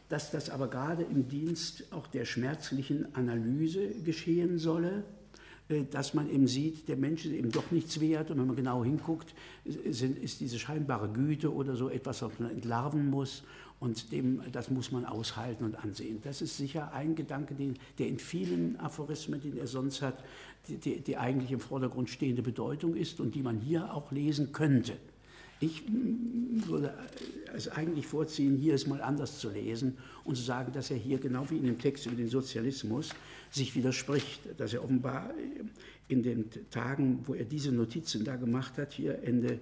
dass das aber gerade im Dienst auch der schmerzlichen Analyse geschehen solle, dass man eben sieht, der Mensch ist eben doch nichts wert und wenn man genau hinguckt, ist diese scheinbare Güte oder so etwas, was man entlarven muss und das muss man aushalten und ansehen. Das ist sicher ein Gedanke, der in vielen Aphorismen, die er sonst hat, die eigentlich im Vordergrund stehende Bedeutung ist und die man hier auch lesen könnte. Ich würde es eigentlich vorziehen, hier es mal anders zu lesen und zu sagen, dass er hier, genau wie in dem Text über den Sozialismus, sich widerspricht. Dass er offenbar in den Tagen, wo er diese Notizen da gemacht hat, hier Ende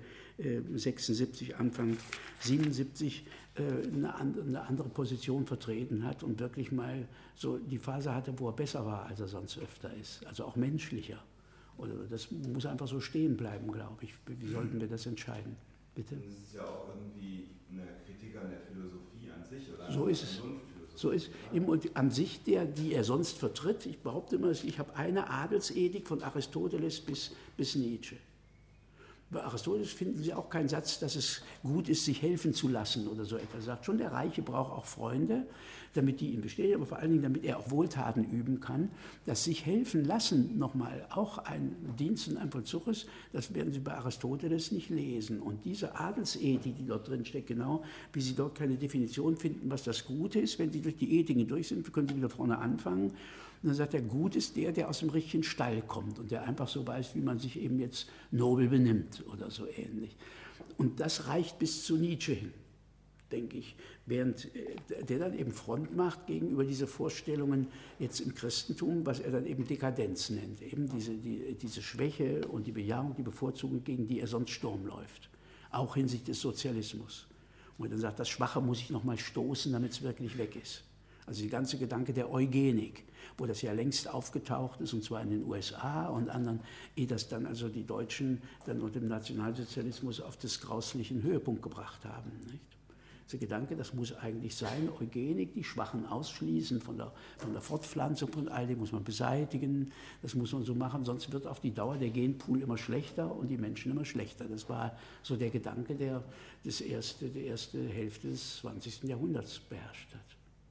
76, Anfang 77, eine andere Position vertreten hat und wirklich mal so die Phase hatte, wo er besser war, als er sonst öfter ist. Also auch menschlicher. Oder das muss einfach so stehen bleiben, glaube ich. Wie sollten wir das entscheiden? Bitte? Das ist ja auch irgendwie eine Kritik an der Philosophie an sich, oder? So ist es. So ist und an sich die er sonst vertritt. Ich behaupte immer, ich habe eine Adelsethik von Aristoteles bis Nietzsche. Bei Aristoteles finden Sie auch keinen Satz, dass es gut ist, sich helfen zu lassen oder so etwas. Er sagt schon, der Reiche braucht auch Freunde, damit die ihn bestehen, aber vor allen Dingen, damit er auch Wohltaten üben kann. Das sich helfen lassen nochmal auch ein Dienst und ein Vollzug ist, das werden Sie bei Aristoteles nicht lesen. Und diese Adelsethik, die dort drin steckt, genau wie Sie dort keine Definition finden, was das Gute ist, wenn Sie durch die Ethiken durch sind, können Sie wieder vorne anfangen. Und dann sagt er, gut ist der aus dem richtigen Stall kommt und der einfach so weiß, wie man sich eben jetzt nobel benimmt oder so ähnlich. Und das reicht bis zu Nietzsche hin, denke ich, während der dann eben Front macht gegenüber diese Vorstellungen jetzt im Christentum, was er dann eben Dekadenz nennt, eben diese Schwäche und die Bejahung, die Bevorzugung, gegen die er sonst Sturm läuft, auch hinsichtlich des Sozialismus. Und er dann sagt, das Schwache muss ich nochmal stoßen, damit es wirklich weg ist. Also der ganze Gedanke der Eugenik, wo das ja längst aufgetaucht ist, und zwar in den USA und anderen, ehe das dann also die Deutschen dann unter dem Nationalsozialismus auf das grauslichen Höhepunkt gebracht haben. Nicht? Der Gedanke, das muss eigentlich sein, Eugenik, die Schwachen ausschließen von der Fortpflanzung und all dem muss man beseitigen, das muss man so machen, sonst wird auf die Dauer der Genpool immer schlechter und die Menschen immer schlechter. Das war so der Gedanke, der die erste Hälfte des 20. Jahrhunderts beherrscht hat.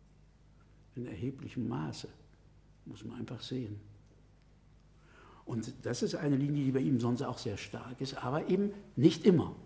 In erheblichem Maße, muss man einfach sehen. Und das ist eine Linie, die bei ihm sonst auch sehr stark ist, aber eben nicht immer.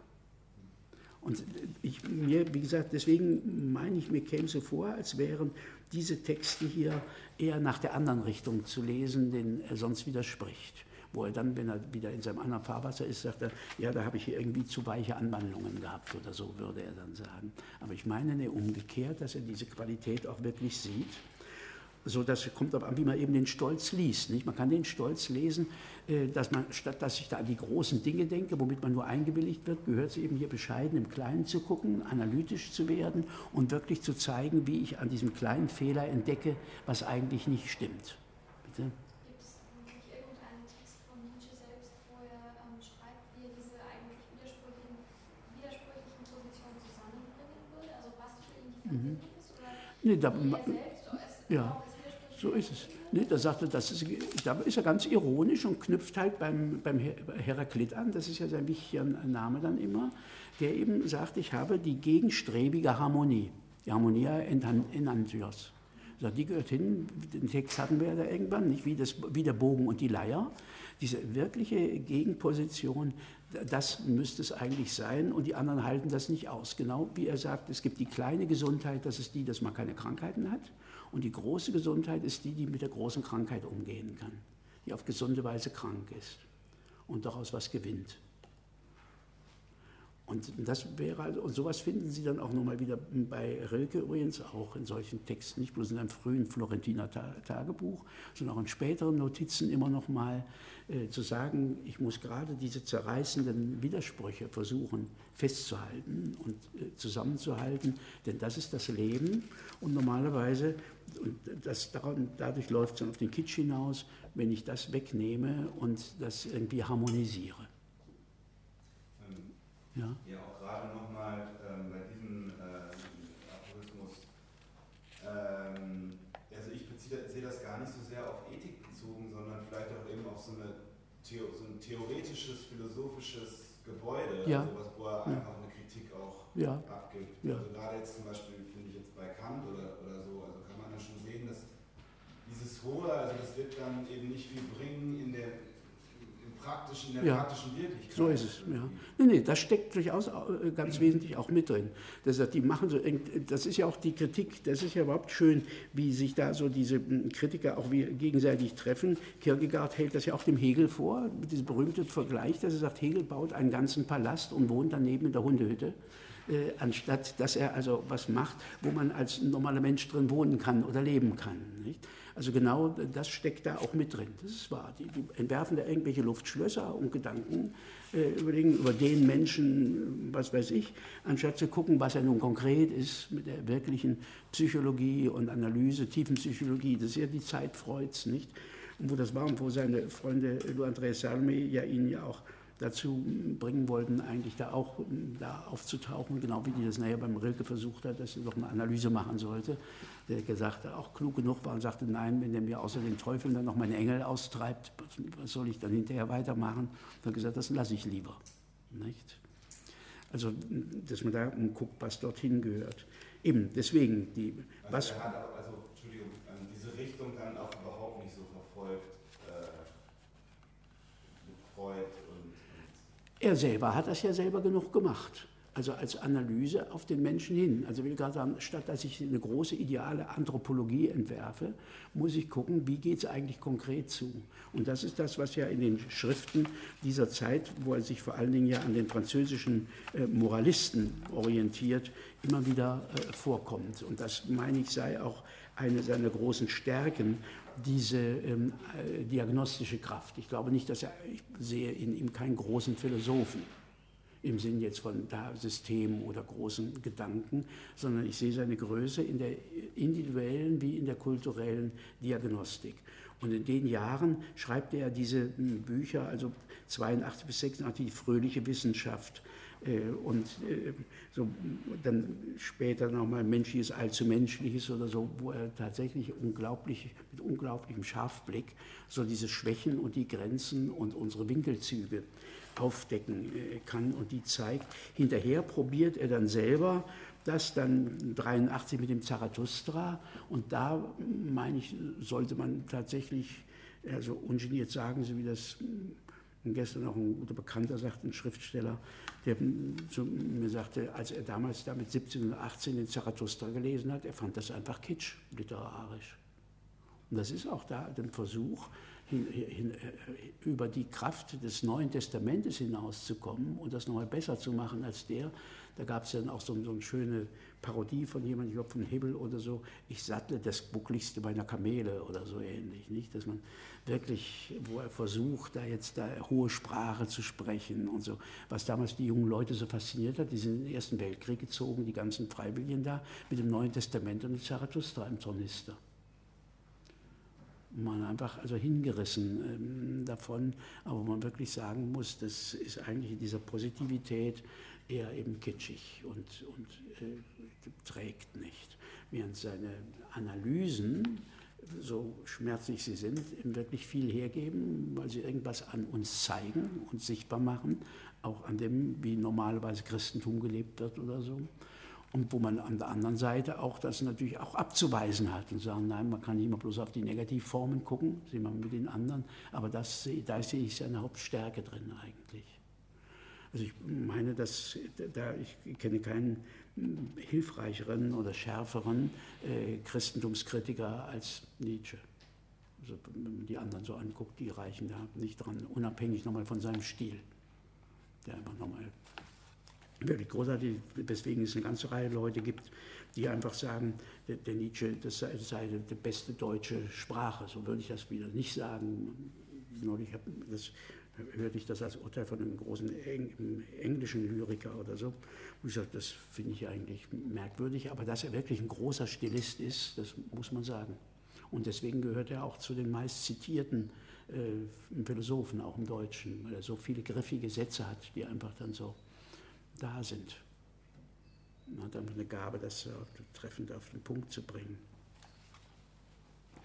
Und wie gesagt, deswegen meine ich, mir käme so vor, als wären diese Texte hier eher nach der anderen Richtung zu lesen, denen er sonst widerspricht. Wo er dann, wenn er wieder in seinem anderen Fahrwasser ist, sagt er, ja, da habe ich hier irgendwie zu weiche Anwandlungen gehabt oder so, würde er dann sagen. Aber ich meine umgekehrt, dass er diese Qualität auch wirklich sieht. So, das kommt darauf an, wie man eben den Stolz liest. Nicht? Man kann den Stolz lesen, statt dass ich da an die großen Dinge denke, womit man nur eingebilligt wird, gehört es eben hier bescheiden im Kleinen zu gucken, analytisch zu werden und wirklich zu zeigen, wie ich an diesem kleinen Fehler entdecke, was eigentlich nicht stimmt. Bitte? Gibt es eigentlich irgendeinen Text von Nietzsche selbst, wo er schreibt, wie er diese eigentlich widersprüchlichen Positionen zusammenbringen würde? Also was für ihn die Verbindung ist? Oder Nee, er selbst ja. So ist es. Ne, da sagt er, da ist er ganz ironisch und knüpft halt beim Heraklit an, das ist ja sein wichtiger Name dann immer, der eben sagt, ich habe die gegenstrebige Harmonie, die Harmonia enantios. Die gehört hin, den Text hatten wir ja da irgendwann, nicht wie der Bogen und die Leier. Diese wirkliche Gegenposition, das müsste es eigentlich sein und die anderen halten das nicht aus. Genau wie er sagt, es gibt die kleine Gesundheit, das ist die, dass man keine Krankheiten hat. Und die große Gesundheit ist die, die mit der großen Krankheit umgehen kann, die auf gesunde Weise krank ist und daraus was gewinnt. Und das wäre also, und sowas finden Sie dann auch nochmal wieder bei Rilke übrigens, auch in solchen Texten, nicht bloß in einem frühen Florentiner Tagebuch, sondern auch in späteren Notizen immer nochmal zu sagen, ich muss gerade diese zerreißenden Widersprüche versuchen festzuhalten und zusammenzuhalten, denn das ist das Leben und normalerweise, und dadurch läuft es dann auf den Kitsch hinaus, wenn ich das wegnehme und das irgendwie harmonisiere. Ja, auch gerade nochmal bei diesem Aphorismus, also ich sehe das gar nicht so sehr auf Ethik bezogen, sondern vielleicht auch eben auf so ein theoretisches, philosophisches Gebäude, ja. also wo er einfach eine Kritik auch abgibt. Ja. Also gerade jetzt zum Beispiel, finde ich jetzt bei Kant oder so, also kann man ja schon sehen, dass dieses Hohe, also das wird dann eben nicht viel bringen in der praktischen Wirklichkeit. So ist es, ja. Nee, das steckt durchaus ganz wesentlich auch mit drin. Die machen so, das ist ja auch die Kritik, das ist ja überhaupt schön, wie sich da so diese Kritiker auch gegenseitig treffen. Kierkegaard hält das ja auch dem Hegel vor, mit diesem berühmten Vergleich, dass er sagt, Hegel baut einen ganzen Palast und wohnt daneben in der Hundehütte, anstatt dass er also was macht, wo man als normaler Mensch drin wohnen kann oder leben kann. Nicht? Also genau das steckt da auch mit drin. Das ist wahr. Die entwerfen da irgendwelche Luftschlösser und Gedanken, überlegen über den Menschen, was weiß ich, anstatt zu gucken, was er nun konkret ist mit der wirklichen Psychologie und Analyse, Tiefenpsychologie. Das ist ja die Zeit Freuds, nicht? Und wo das war und wo seine Freunde Lou Andreas Salme ihn ja auch dazu bringen wollten, eigentlich da auch da aufzutauchen, genau wie die das nachher beim Rilke versucht hat, dass er doch eine Analyse machen sollte, der gesagt hat, auch klug genug war und sagte, nein, wenn der mir außer den Teufeln dann noch meine Engel austreibt, was soll ich dann hinterher weitermachen? Dann hat gesagt, das lasse ich lieber. Nicht? Also, dass man da guckt, was dorthin gehört. Eben, deswegen, also er hat auch, Entschuldigung, diese Richtung dann auch überhaupt nicht so verfolgt mit Freud. Er selber hat das ja selber genug gemacht, also als Analyse auf den Menschen hin. Also ich will gerade sagen, statt dass ich eine große ideale Anthropologie entwerfe, muss ich gucken, wie geht es eigentlich konkret zu. Und das ist das, was ja in den Schriften dieser Zeit, wo er sich vor allen Dingen ja an den französischen Moralisten orientiert, immer wieder vorkommt. Und das, meine ich, sei auch eine seiner großen Stärken, diese diagnostische Kraft. Ich glaube nicht, ich sehe in ihm keinen großen Philosophen im Sinn jetzt von Systemen oder großen Gedanken, sondern ich sehe seine Größe in der individuellen wie in der kulturellen Diagnostik. Und in den Jahren schreibt er diese Bücher, also 82 bis 86, die fröhliche Wissenschaft, und so dann später nochmal Menschliches allzu Menschliches oder so, wo er tatsächlich mit unglaublichem Scharfblick so diese Schwächen und die Grenzen und unsere Winkelzüge aufdecken kann und die zeigt. Hinterher probiert er dann selber das dann 83 mit dem Zarathustra und da, meine ich, sollte man tatsächlich also ungeniert sagen, so wie das gestern auch ein guter Bekannter sagt, ein Schriftsteller, der zu mir sagte, als er damals da mit 17 oder 18 den Zarathustra gelesen hat, er fand das einfach kitsch, literarisch. Und das ist auch da ein Versuch, über die Kraft des Neuen Testamentes hinauszukommen und das nochmal besser zu machen als der. Da gab es dann auch so eine schöne Parodie von jemandem, ich glaube von Hibbel oder so, ich sattle das buckligste meiner Kamele oder so ähnlich. Nicht? Dass man wirklich, wo er versucht, da hohe Sprache zu sprechen und so, was damals die jungen Leute so fasziniert hat, die sind in den Ersten Weltkrieg gezogen, die ganzen Freiwilligen da, mit dem Neuen Testament und dem Zarathustra im Tornister. Man einfach also hingerissen davon, aber man wirklich sagen muss, das ist eigentlich in dieser Positivität eher eben kitschig und trägt nicht. Während seine Analysen, so schmerzlich sie sind, ihm wirklich viel hergeben, weil sie irgendwas an uns zeigen und sichtbar machen, auch an dem, wie normalerweise Christentum gelebt wird oder so. Und wo man an der anderen Seite auch das natürlich auch abzuweisen hat und sagen, nein, man kann nicht immer bloß auf die Negativformen gucken, sehen wir mit den anderen, aber da sehe ich seine Hauptstärke drin eigentlich. Also ich meine, ich kenne keinen hilfreicheren oder schärferen Christentumskritiker als Nietzsche. Also wenn man die anderen so anguckt, die reichen da nicht dran, unabhängig nochmal von seinem Stil, der einfach nochmal wirklich großartig, weswegen es eine ganze Reihe Leute gibt, die einfach sagen, der Nietzsche, das sei die beste deutsche Sprache. So würde ich das wieder nicht sagen. Neulich hörte ich das als Urteil von einem großen englischen Lyriker oder so. Und ich sagte, das finde ich eigentlich merkwürdig, aber dass er wirklich ein großer Stilist ist, das muss man sagen. Und deswegen gehört er auch zu den meist zitierten Philosophen, auch im Deutschen, weil er so viele griffige Sätze hat, die einfach dann so da sind. Man hat einfach eine Gabe, das treffend auf den Punkt zu bringen.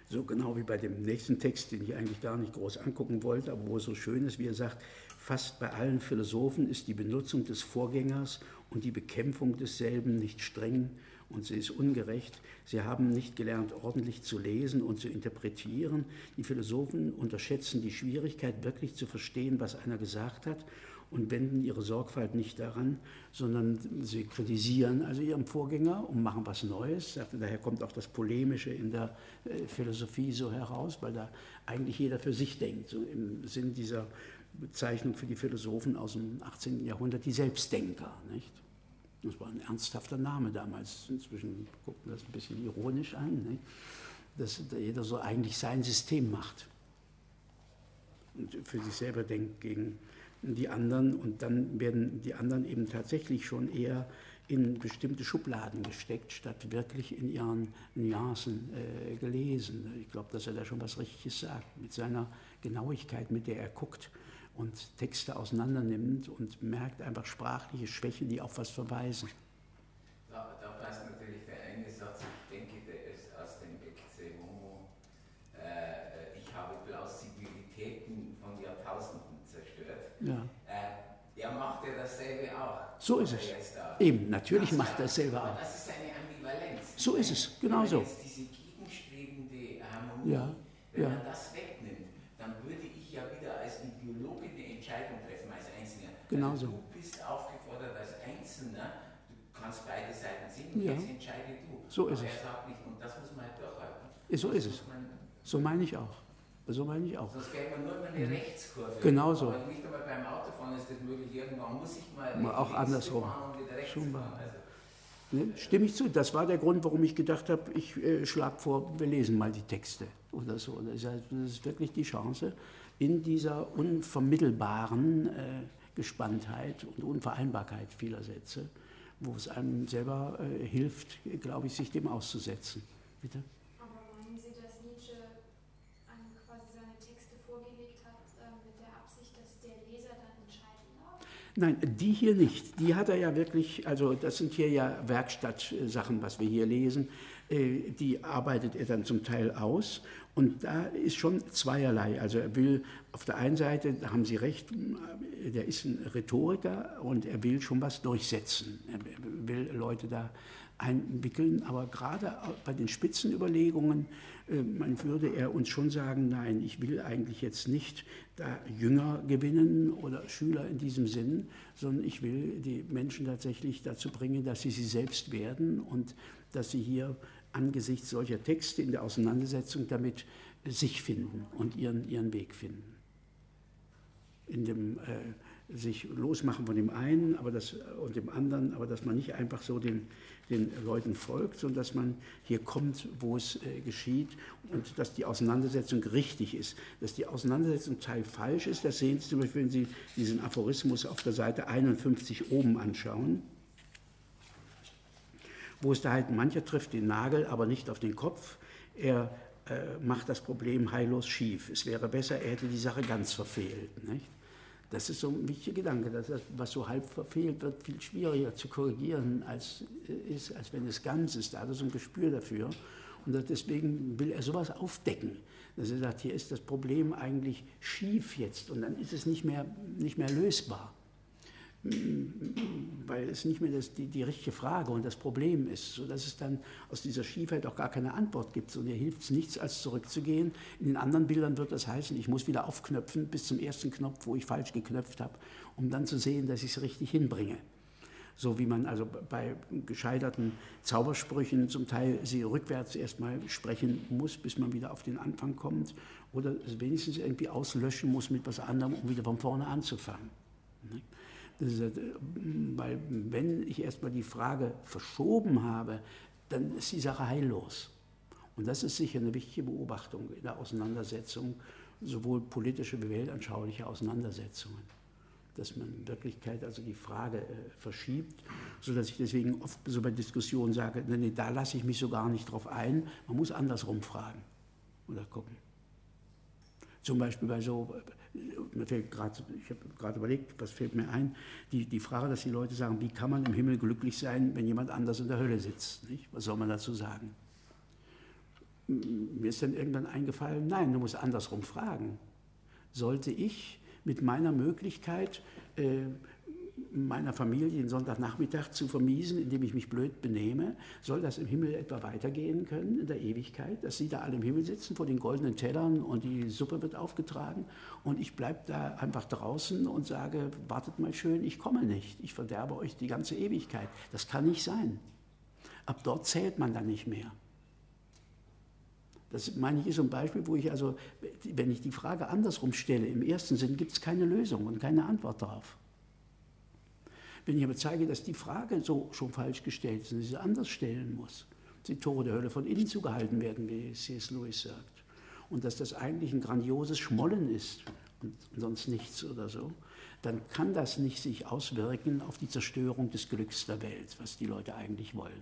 So genau wie bei dem nächsten Text, den ich eigentlich gar nicht groß angucken wollte, aber wo es so schön ist, wie er sagt, fast bei allen Philosophen ist die Benutzung des Vorgängers und die Bekämpfung desselben nicht streng und sie ist ungerecht. Sie haben nicht gelernt, ordentlich zu lesen und zu interpretieren. Die Philosophen unterschätzen die Schwierigkeit, wirklich zu verstehen, was einer gesagt hat und wenden ihre Sorgfalt nicht daran, sondern sie kritisieren also ihren Vorgänger und machen was Neues. Daher kommt auch das Polemische in der Philosophie so heraus, weil da eigentlich jeder für sich denkt, so im Sinn dieser Bezeichnung für die Philosophen aus dem 18. Jahrhundert, die Selbstdenker, nicht? Das war ein ernsthafter Name damals. Inzwischen guckt man das ein bisschen ironisch an, nicht? Dass jeder so eigentlich sein System macht und für sich selber denkt gegen die anderen, und dann werden die anderen eben tatsächlich schon eher in bestimmte Schubladen gesteckt, statt wirklich in ihren Nuancen gelesen. Ich glaube, dass er da schon was Richtiges sagt, mit seiner Genauigkeit, mit der er guckt und Texte auseinander nimmt und merkt einfach sprachliche Schwächen, die auf was verweisen. Da passt natürlich der eine Satz, ich denke, der ist aus dem Ecce Homo, ich habe Plausibilitäten von Jahrtausenden zerstört. Ja. Er macht ja dasselbe auch. So ist es. Eben, natürlich macht er dasselbe auch. Das ist eine Ambivalenz. So ist es, genau so. Jetzt diese gegenstrebende Harmonie, ja. wenn man das wegnimmt, dann würde ich ja wieder als Ideologe eine Entscheidung treffen, als Einzelner. Genau also so. Du bist aufgefordert als Einzelner, du kannst beide Seiten sehen und jetzt entscheide du. So ist Aber es. er sagt nicht, und das muss man halt durchhalten. So ist es. So meine ich auch. So meine ich auch. Sonst fährt man nur immer eine Rechtskurve. Genau so. Aber nicht einmal beim Autofahren ist das möglich. Irgendwann muss ich mal auch andersrum. fahren und wieder rechts Schon fahren. wahr. Ne, stimme ich zu. Das war der Grund, warum ich gedacht habe, ich schlage vor, wir lesen mal die Texte oder so. Das ist wirklich die Chance, in dieser unvermittelbaren Gespanntheit und Unvereinbarkeit vieler Sätze, wo es einem selber hilft, glaube ich, sich dem auszusetzen. Bitte? Aber meinen Sie, dass Nietzsche quasi seine Texte vorgelegt hat mit der Absicht, dass der Leser dann entscheiden darf? Nein, die hier nicht. Die hat er ja wirklich, also das sind hier ja Werkstattsachen, was wir hier lesen, die arbeitet er dann zum Teil aus. Und da ist schon zweierlei. Also er will auf der einen Seite, da haben Sie recht, der ist ein Rhetoriker und er will schon was durchsetzen. Er will Leute da einwickeln, aber gerade bei den Spitzenüberlegungen, man würde er uns schon sagen, nein, ich will eigentlich jetzt nicht da Jünger gewinnen oder Schüler in diesem Sinn, sondern ich will die Menschen tatsächlich dazu bringen, dass sie selbst werden und dass sie hier angesichts solcher Texte in der Auseinandersetzung damit sich finden und ihren Weg finden. In dem sich losmachen von dem einen und dem anderen, aber dass man nicht einfach so den Leuten folgt, sondern dass man hier kommt, wo es geschieht und dass die Auseinandersetzung richtig ist. Dass die Auseinandersetzung Teil falsch ist, das sehen Sie zum Beispiel, wenn Sie diesen Aphorismus auf der Seite 51 oben anschauen, wo es da halt, mancher trifft den Nagel, aber nicht auf den Kopf. Er macht das Problem heillos schief. Es wäre besser, er hätte die Sache ganz verfehlt. Nicht? Das ist so ein wichtiger Gedanke, dass das, was so halb verfehlt wird, viel schwieriger zu korrigieren als wenn es ganz ist. Da hat er so ein Gespür dafür. Und deswegen will er sowas aufdecken. Dass er sagt, hier ist das Problem eigentlich schief jetzt und dann ist es nicht mehr lösbar. Weil es nicht mehr die richtige Frage und das Problem ist, sodass es dann aus dieser Schiefheit auch gar keine Antwort gibt. Und hier hilft es nichts, als zurückzugehen. In den anderen Bildern wird das heißen, ich muss wieder aufknöpfen bis zum ersten Knopf, wo ich falsch geknöpft habe, um dann zu sehen, dass ich es richtig hinbringe. So wie man also bei gescheiterten Zaubersprüchen zum Teil sie rückwärts erstmal sprechen muss, bis man wieder auf den Anfang kommt, oder wenigstens irgendwie auslöschen muss mit was anderem, um wieder von vorne anzufangen. Weil wenn ich erstmal die Frage verschoben habe, dann ist die Sache heillos. Und das ist sicher eine wichtige Beobachtung in der Auseinandersetzung, sowohl politische wie weltanschauliche Auseinandersetzungen. Dass man in Wirklichkeit also die Frage verschiebt, sodass ich deswegen oft so bei Diskussionen sage, nee, da lasse ich mich so gar nicht drauf ein, man muss andersrum fragen oder gucken. Zum Beispiel bei so, ich habe gerade überlegt, was fällt mir ein, die Frage, dass die Leute sagen, wie kann man im Himmel glücklich sein, wenn jemand anders in der Hölle sitzt? Nicht? Was soll man dazu sagen? mir ist dann irgendwann eingefallen, nein, du musst andersrum fragen. Sollte ich mit meiner Möglichkeit, meiner Familie den Sonntagnachmittag zu vermiesen, indem ich mich blöd benehme, soll das im Himmel etwa weitergehen können, in der Ewigkeit, dass sie da alle im Himmel sitzen vor den goldenen Tellern und die Suppe wird aufgetragen und ich bleibe da einfach draußen und sage, wartet mal schön, ich komme nicht, ich verderbe euch die ganze Ewigkeit. Das kann nicht sein. Ab dort zählt man dann nicht mehr. Das meine ich ist so ein Beispiel, wo ich also, wenn ich die Frage andersrum stelle, im ersten Sinn gibt es keine Lösung und keine Antwort darauf. Wenn ich aber zeige, dass die Frage so schon falsch gestellt ist und sie anders stellen muss, dass die Tore der Hölle von innen zugehalten werden, wie C.S. Lewis sagt, und dass das eigentlich ein grandioses Schmollen ist und sonst nichts oder so, dann kann das nicht sich auswirken auf die Zerstörung des Glücks der Welt, was die Leute eigentlich wollen.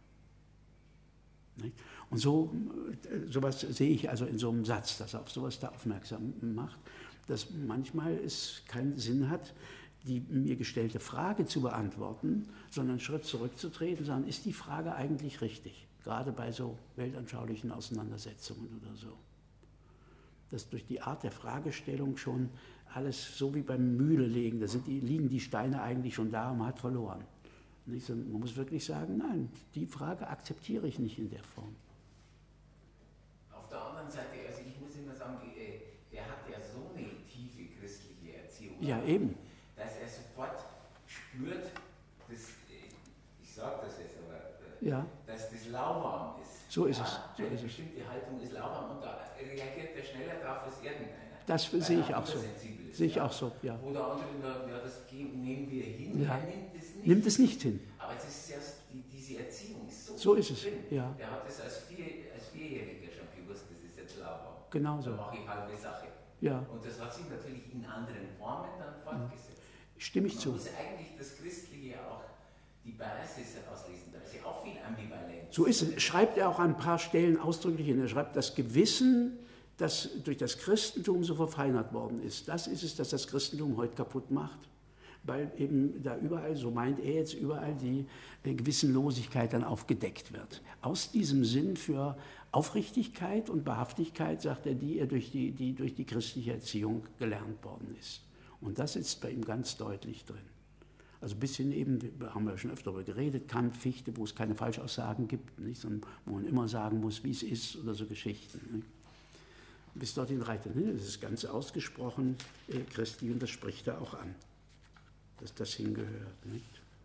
Und sowas sehe ich also in so einem Satz, dass er auf sowas da aufmerksam macht, dass manchmal es keinen Sinn hat, die mir gestellte Frage zu beantworten, sondern einen Schritt zurückzutreten und sagen, ist die Frage eigentlich richtig? Gerade bei so weltanschaulichen Auseinandersetzungen oder so. Dass durch die Art der Fragestellung schon alles so wie beim Mühlelegen, liegen die Steine eigentlich schon da und man hat verloren. Man muss wirklich sagen, nein, die Frage akzeptiere ich nicht in der Form. Auf der anderen Seite, also ich muss immer sagen, der hat ja so eine tiefe christliche Erziehung. Ja, eben. Dass er sofort spürt, dass, ich sage das jetzt aber, ja. dass das lauwarm ist. So ist es. So eine ist bestimmte Haltung ist lauwarm und da reagiert er schneller drauf als irgendeiner. Das sehe ich auch so. Sehe ich auch so, ja. Oder andere, ja, das nehmen wir hin, ja. Er nimmt es nicht. Nimmt es nicht hin. Aber es ist erst, diese Erziehung ist so ist es, drin. ja. Er hat es als Vierjähriger schon gewusst, das ist jetzt lauwarm. Genau so. Da mache ich halbe Sache. Ja. Und das hat sich natürlich in anderen Formen dann fortgesetzt. Stimme ich zu. Man muss eigentlich das Christliche auch die Basis herauslesen, da ist ja auch viel Ambivalenz. So ist es. Schreibt er auch an ein paar Stellen ausdrücklich hin. Er schreibt, das Gewissen, das durch das Christentum so verfeinert worden ist, das ist es, das das Christentum heute kaputt macht. Weil eben da überall, so meint er jetzt, überall die Gewissenlosigkeit dann aufgedeckt wird. Aus diesem Sinn für Aufrichtigkeit und Wahrhaftigkeit, sagt er, die er durch die christliche Erziehung gelernt worden ist. Und das sitzt bei ihm ganz deutlich drin. Also bis hin eben, da haben wir schon öfter darüber geredet, Kant, Fichte, wo es keine Falschaussagen gibt, nicht, sondern wo man immer sagen muss, wie es ist oder so Geschichten. Nicht. Bis dorthin reicht er nicht. Das ist ganz ausgesprochen christlich und das spricht er auch an, dass das hingehört. Nicht.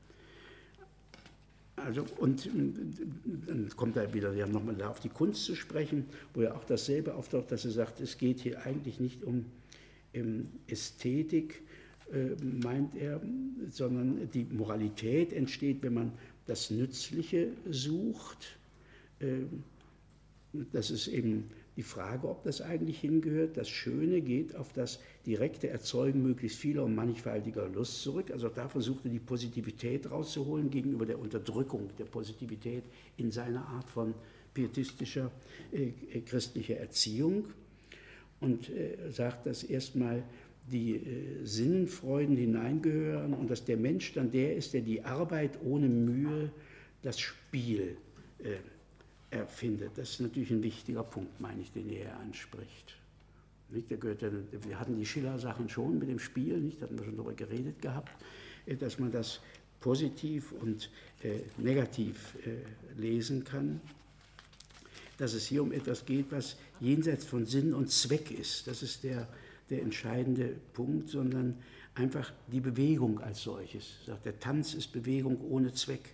Also, und dann kommt er wieder ja, nochmal auf die Kunst zu sprechen, wo er auch dasselbe auftaucht, dass er sagt, es geht hier eigentlich nicht um Ästhetik, meint er, sondern die Moralität entsteht, wenn man das Nützliche sucht. Das ist eben die Frage, ob das eigentlich hingehört. Das Schöne geht auf das direkte Erzeugen möglichst vieler und mannigfaltiger Lust zurück. Also da versucht er die Positivität rauszuholen gegenüber der Unterdrückung der Positivität in seiner Art von pietistischer christlicher Erziehung. Und sagt, dass erstmal die Sinnenfreuden hineingehören und dass der Mensch dann der ist, der die Arbeit ohne Mühe, das Spiel erfindet. Das ist natürlich ein wichtiger Punkt, meine ich, den er anspricht. Nicht? Wir hatten die Schiller-Sachen schon mit dem Spiel, nicht? Da hatten wir schon darüber geredet gehabt, dass man das positiv und negativ lesen kann. Dass es hier um etwas geht, was jenseits von Sinn und Zweck ist. Das ist der entscheidende Punkt, sondern einfach die Bewegung als solches. Der Tanz ist Bewegung ohne Zweck.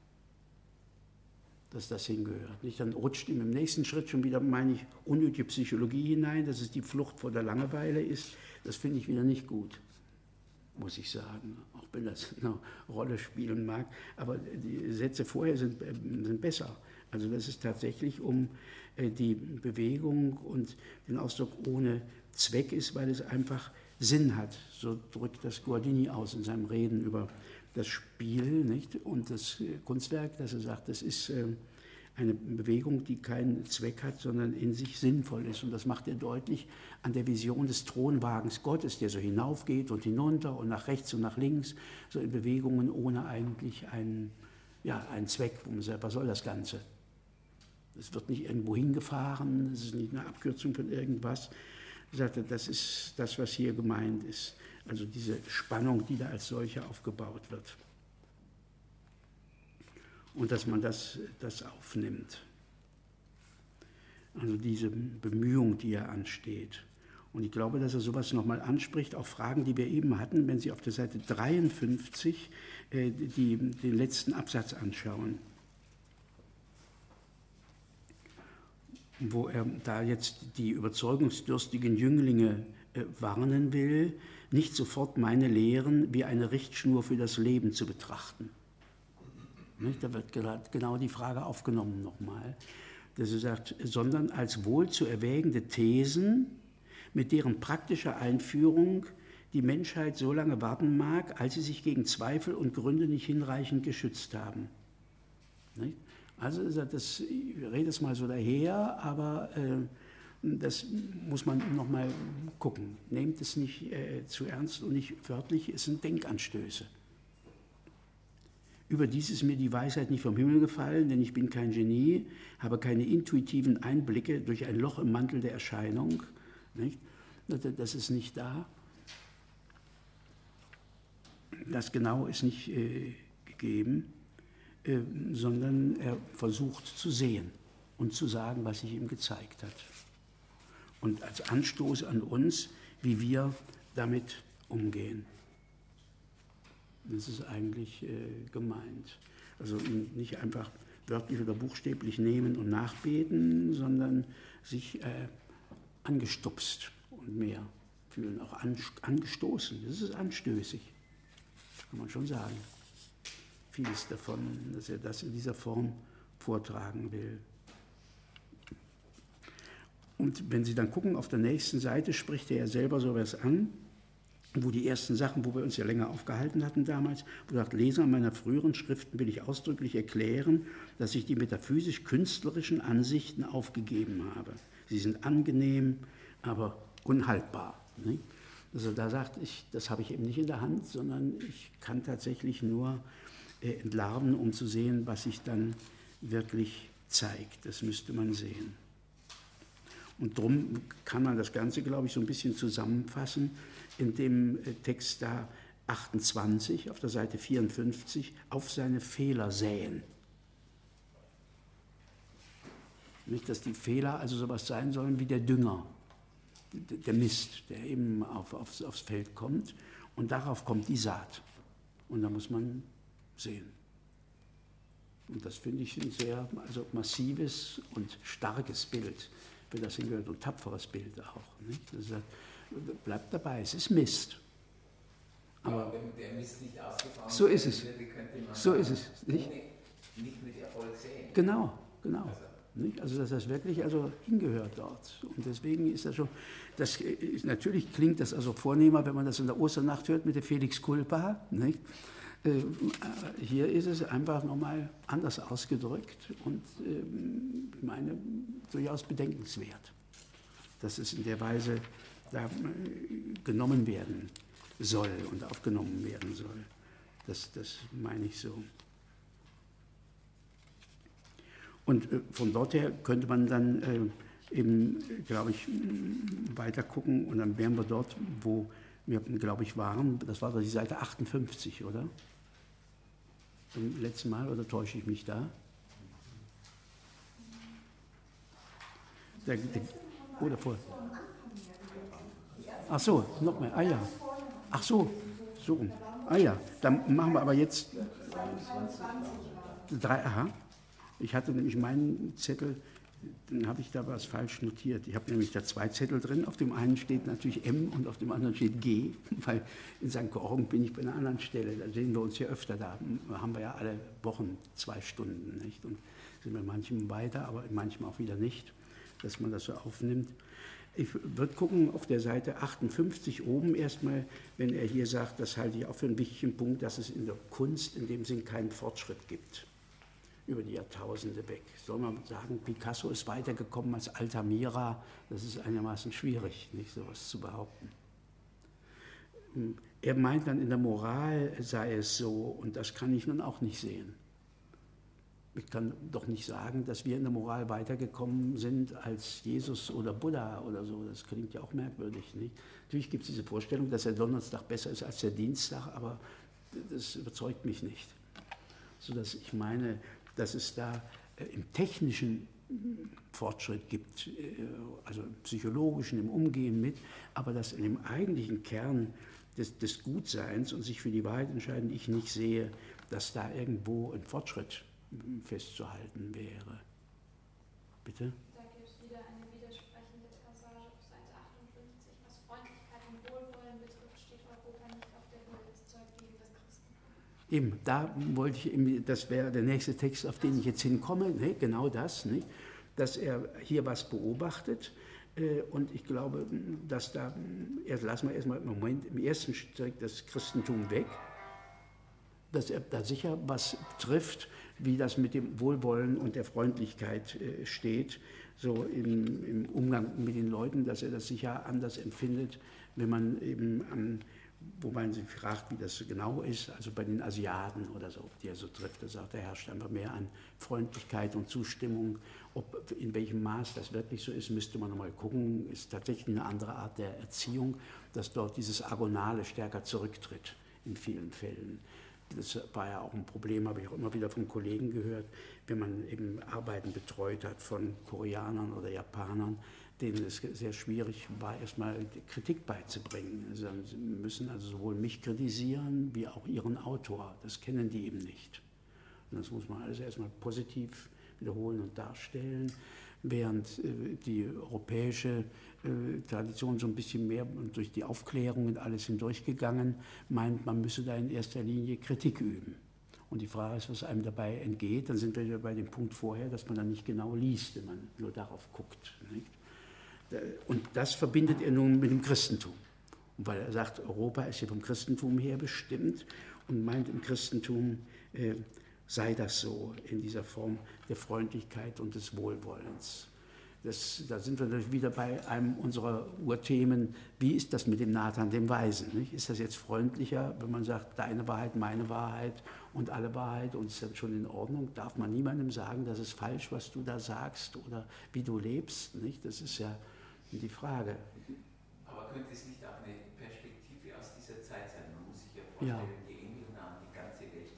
Dass das hingehört. Nicht? Dann rutscht ihm im nächsten Schritt schon wieder, meine ich, unnötige Psychologie hinein, dass es die Flucht vor der Langeweile ist. Das finde ich wieder nicht gut, muss ich sagen, auch wenn das eine Rolle spielen mag. Aber die Sätze vorher sind besser. Also dass es tatsächlich um die Bewegung und den Ausdruck ohne Zweck ist, weil es einfach Sinn hat. So drückt das Guardini aus in seinem Reden über das Spiel, nicht? Und das Kunstwerk, dass er sagt, das ist eine Bewegung, die keinen Zweck hat, sondern in sich sinnvoll ist. Und das macht er deutlich an der Vision des Thronwagens Gottes, der so hinaufgeht und hinunter und nach rechts und nach links, so in Bewegungen ohne eigentlich einen Zweck, wo man sagt, was soll das Ganze? Es wird nicht irgendwo hingefahren, es ist nicht eine Abkürzung von irgendwas. Er sagte, das ist das, was hier gemeint ist. Also diese Spannung, die da als solche aufgebaut wird. Und dass man das aufnimmt. Also diese Bemühung, die ja ansteht. Und ich glaube, dass er sowas nochmal anspricht, auch Fragen, die wir eben hatten, wenn Sie auf der Seite 53 den letzten Absatz anschauen, wo er da jetzt die überzeugungsdürstigen Jünglinge warnen will, nicht sofort meine Lehren wie eine Richtschnur für das Leben zu betrachten. Da wird genau die Frage aufgenommen nochmal, dass er sagt, sondern als wohl zu erwägende Thesen, mit deren praktischer Einführung die Menschheit so lange warten mag, als sie sich gegen Zweifel und Gründe nicht hinreichend geschützt haben. Also ich rede es mal so daher, aber das muss man nochmal gucken. Nehmt es nicht zu ernst und nicht wörtlich, es sind Denkanstöße. Überdies ist mir die Weisheit nicht vom Himmel gefallen, denn ich bin kein Genie, habe keine intuitiven Einblicke durch ein Loch im Mantel der Erscheinung. Nicht? Das ist nicht da. Das Genau ist nicht gegeben, sondern er versucht zu sehen und zu sagen, was sich ihm gezeigt hat. Und als Anstoß an uns, wie wir damit umgehen. Das ist eigentlich gemeint. Also nicht einfach wörtlich oder buchstäblich nehmen und nachbeten, sondern sich angestupst und mehr fühlen, auch angestoßen. Das ist anstößig, kann man schon sagen. Vieles davon, dass er das in dieser Form vortragen will. Und wenn Sie dann gucken, auf der nächsten Seite spricht er ja selber sowas an, wo die ersten Sachen, wo wir uns ja länger aufgehalten hatten damals, wo er sagt, Leser meiner früheren Schriften will ich ausdrücklich erklären, dass ich die metaphysisch-künstlerischen Ansichten aufgegeben habe. Sie sind angenehm, aber unhaltbar. Nicht? Also da sagt ich, das habe ich eben nicht in der Hand, sondern ich kann tatsächlich nur entlarven, um zu sehen, was sich dann wirklich zeigt. Das müsste man sehen. Und darum kann man das Ganze, glaube ich, so ein bisschen zusammenfassen in dem Text da 28 auf der Seite 54, auf seine Fehler säen. Nicht, dass die Fehler also sowas sein sollen wie der Dünger, der Mist, der eben aufs Feld kommt und darauf kommt die Saat. Und da muss man sehen. Und das finde ich ein sehr massives und starkes Bild, für das hingehört, und tapferes Bild auch. Nicht? Das sagt, bleibt dabei, es ist Mist. Aber wenn der Mist nicht ausgefahren so ist es. Könnte man so ist es. Nicht mit Erfolg sehen. Genau. Nicht? Also dass das wirklich hingehört dort. Und deswegen ist das schon, natürlich klingt das vornehmer, wenn man das in der Osternacht hört mit der Felix Culpa. Nicht? Hier ist es einfach nochmal anders ausgedrückt und ich meine, durchaus bedenkenswert, dass es in der Weise da genommen werden soll und aufgenommen werden soll. Das meine ich so. Und von dort her könnte man dann eben, glaube ich, weiter gucken und dann wären wir dort, wo wir, glaube ich, waren. Das war die Seite 58, oder? Zum letzten Mal, oder täusche ich mich da? Oder vor? Ach so, noch mehr. Ah ja. Ach so, so rum. Ah ja, dann machen wir aber jetzt 3. Aha. Ich hatte nämlich meinen Zettel, dann habe ich da was falsch notiert. Ich habe nämlich da 2 Zettel drin. Auf dem einen steht natürlich M und auf dem anderen steht G, weil in St. Georgen bin ich bei einer anderen Stelle. Da sehen wir uns ja öfter. Da haben wir ja alle Wochen 2 Stunden. Nicht? Und sind wir manchem weiter, aber manchmal auch wieder nicht, dass man das so aufnimmt. Ich würde gucken auf der Seite 58 oben erstmal, wenn er hier sagt, das halte ich auch für einen wichtigen Punkt, dass es in der Kunst in dem Sinn keinen Fortschritt gibt. Über die Jahrtausende weg. Soll man sagen, Picasso ist weitergekommen als Altamira? Das ist einigermaßen schwierig, nicht sowas zu behaupten. Er meint dann, in der Moral sei es so, und das kann ich nun auch nicht sehen. Ich kann doch nicht sagen, dass wir in der Moral weitergekommen sind als Jesus oder Buddha oder so. Das klingt ja auch merkwürdig, nicht? Natürlich gibt es diese Vorstellung, dass der Donnerstag besser ist als der Dienstag, aber das überzeugt mich nicht. Sodass ich meine, dass es da im technischen Fortschritt gibt, also im psychologischen, im Umgehen mit, aber dass in dem eigentlichen Kern des Gutseins und sich für die Wahrheit entscheiden, ich nicht sehe, dass da irgendwo ein Fortschritt festzuhalten wäre. Bitte? Da gibt es wieder eine widersprechende Passage auf Seite 58. Was Freundlichkeit und Wohlwollen betrifft, steht Europa nicht auf der Höhe des Zeug gegen das Christentum. Eben, da wollte ich, das wäre der nächste Text, auf den ich jetzt hinkomme, ne, genau das, ne, dass er hier was beobachtet. Und ich glaube, dass da, lassen wir erstmal im Moment im ersten Schritt das Christentum weg, dass er da sicher was trifft, wie das mit dem Wohlwollen und der Freundlichkeit steht, so im Umgang mit den Leuten, dass er das sicher anders empfindet, wenn man eben wo man sich fragt, wie das so genau ist, also bei den Asiaten oder so, die er so trifft, da sagt er, herrscht einfach mehr an Freundlichkeit und Zustimmung. In welchem Maß das wirklich so ist, müsste man nochmal gucken, ist tatsächlich eine andere Art der Erziehung, dass dort dieses Agonale stärker zurücktritt in vielen Fällen. Das war ja auch ein Problem, habe ich auch immer wieder von Kollegen gehört, wenn man eben Arbeiten betreut hat von Koreanern oder Japanern, denen es sehr schwierig war, erstmal Kritik beizubringen. Also sie müssen also sowohl mich kritisieren, wie auch ihren Autor. Das kennen die eben nicht. Und das muss man alles erstmal positiv wiederholen und darstellen, während die europäische Tradition so ein bisschen mehr durch die Aufklärung und alles hindurchgegangen meint, man müsse da in erster Linie Kritik üben. Und die Frage ist, was einem dabei entgeht, dann sind wir bei dem Punkt vorher, dass man dann nicht genau liest, wenn man nur darauf guckt. Nicht? Und das verbindet er nun mit dem Christentum. Und weil er sagt, Europa ist ja vom Christentum her bestimmt und meint, im Christentum sei das so in dieser Form der Freundlichkeit und des Wohlwollens. Da sind wir natürlich wieder bei einem unserer Urthemen, wie ist das mit dem Nathan, dem Weisen? Nicht? Ist das jetzt freundlicher, wenn man sagt, deine Wahrheit, meine Wahrheit und alle Wahrheit und ist das schon in Ordnung? Darf man niemandem sagen, das ist falsch, was du da sagst oder wie du lebst? Nicht? Das ist ja die Frage. Aber könnte es nicht auch eine Perspektive aus dieser Zeit sein? Man muss sich ja vorstellen, die Engländer haben die ganze Welt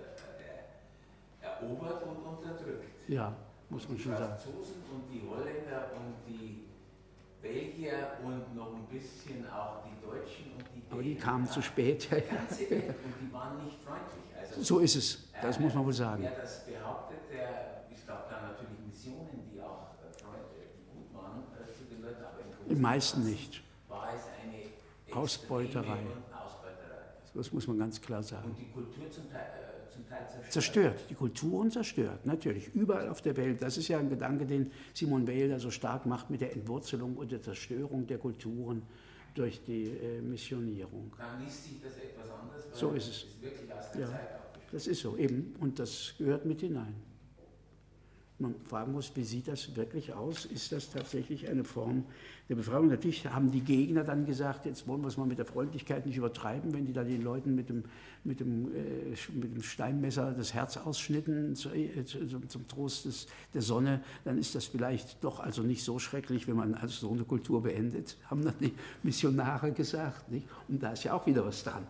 erobert und unterdrückt. Ja, muss man schon sagen. Die Franzosen und die Holländer und die Belgier und noch ein bisschen auch die Deutschen und die Dänen. Aber die kamen zu spät. Die ganze Welt und die waren nicht freundlich. Also, so ist es, das muss man wohl sagen. Wer das behauptet, es gab da natürlich Missionen, die auch die gut waren zu den Leuten, aber im meisten nicht. War es eine Ausbeuterei. Das muss man ganz klar sagen. Und die Kultur zum Teil zerstört. Die Kulturen zerstört, natürlich, überall auf der Welt. Das ist ja ein Gedanke, den Simone Weil da so stark macht mit der Entwurzelung und der Zerstörung der Kulturen durch die Missionierung. Dann liest sich das etwas anders, weil so ist es. Ist wirklich aus der Zeit abgeschlossen. Das ist so, eben. Und das gehört mit hinein. Man fragen muss, wie sieht das wirklich aus? Ist das tatsächlich eine Form der Befreiung? Natürlich haben die Gegner dann gesagt, jetzt wollen wir es mal mit der Freundlichkeit nicht übertreiben, wenn die da den Leuten mit dem Steinmesser das Herz ausschnitten zum Trost der Sonne, dann ist das vielleicht doch also nicht so schrecklich, wenn man also so eine Kultur beendet, haben dann die Missionare gesagt. Nicht? Und da ist ja auch wieder was dran.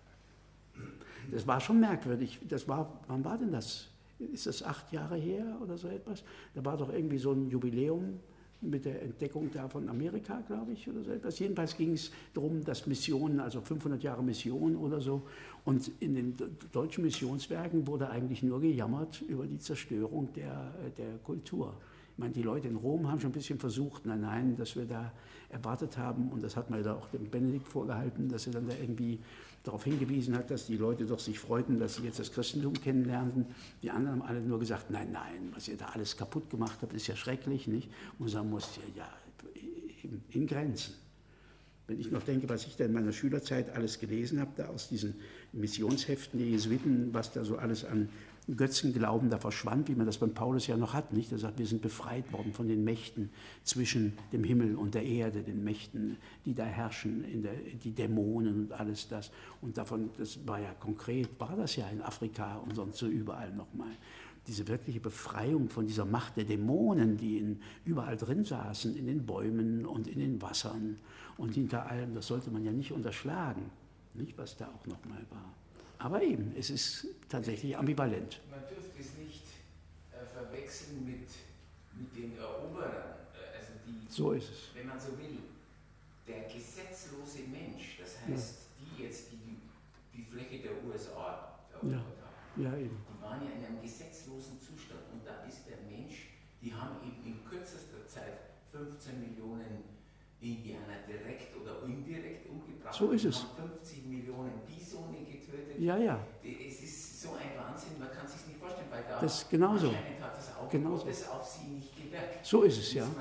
Das war schon merkwürdig. Wann war denn das? Ist das 8 Jahre her oder so etwas? Da war doch irgendwie so ein Jubiläum mit der Entdeckung da von Amerika, glaube ich, oder so etwas. Jedenfalls ging es darum, dass Missionen, also 500 Jahre Mission oder so, und in den deutschen Missionswerken wurde eigentlich nur gejammert über die Zerstörung der Kultur. Ich meine, die Leute in Rom haben schon ein bisschen versucht, nein, dass wir da erwartet haben, und das hat man ja auch dem Benedikt vorgehalten, dass er dann da irgendwie darauf hingewiesen hat, dass die Leute doch sich freuten, dass sie jetzt das Christentum kennenlernten. Die anderen haben alle nur gesagt, nein, was ihr da alles kaputt gemacht habt, ist ja schrecklich, nicht? Und sagen muss, ja, in Grenzen. Wenn ich noch denke, was ich da in meiner Schülerzeit alles gelesen habe, da aus diesen Missionsheften der Jesuiten, was da so alles an Götzenglauben da verschwand, wie man das beim Paulus ja noch hat, nicht? Er sagt, wir sind befreit worden von den Mächten zwischen dem Himmel und der Erde, den Mächten, die da herrschen, die Dämonen und alles das. Und davon, das war ja konkret, war das ja in Afrika und sonst so überall nochmal. diese wirkliche Befreiung von dieser Macht der Dämonen, die überall drin saßen, in den Bäumen und in den Wassern und hinter allem, das sollte man ja nicht unterschlagen, nicht, was da auch nochmal war. Aber eben, es ist tatsächlich ambivalent. Man dürfte es nicht verwechseln mit den Eroberern, also die, so ist es. Wenn man so will, der gesetzlose Mensch, das heißt, die jetzt die Fläche der USA erobert haben, ja, eben. die waren ja in einem gesetzlosen Zustand und da ist der Mensch, die haben eben in kürzester Zeit 15 Millionen Indianer direkt oder indirekt umgebracht. So ist es. Haben 50 Millionen Bisone getötet. Ja, ja. Es ist so ein Wahnsinn, man kann es sich nicht vorstellen, weil da das genauso. anscheinend hat das Auge Gottes auf sie nicht gewirkt. So ist es, ja.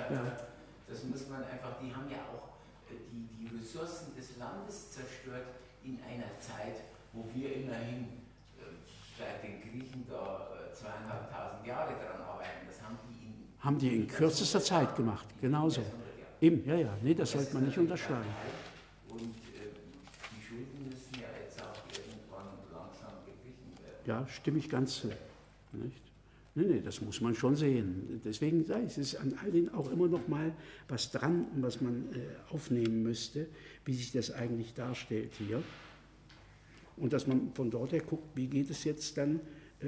Das muss man einfach, die haben ja auch die Ressourcen des Landes zerstört in einer Zeit, wo wir immerhin seit den Griechen da 2.500 Jahre daran arbeiten. Das haben die in kürzester Zeit gemacht, genauso. Eben, ja, nee, das sollte man nicht unterschlagen. Und die Schulden müssen ja jetzt auch irgendwann langsam beglichen werden. Ja, stimme ich ganz zu. Nicht? Nee, das muss man schon sehen. Deswegen es ist an all denen auch immer noch mal was dran, was man aufnehmen müsste, wie sich das eigentlich darstellt hier. Und dass man von dort her guckt, wie geht es jetzt dann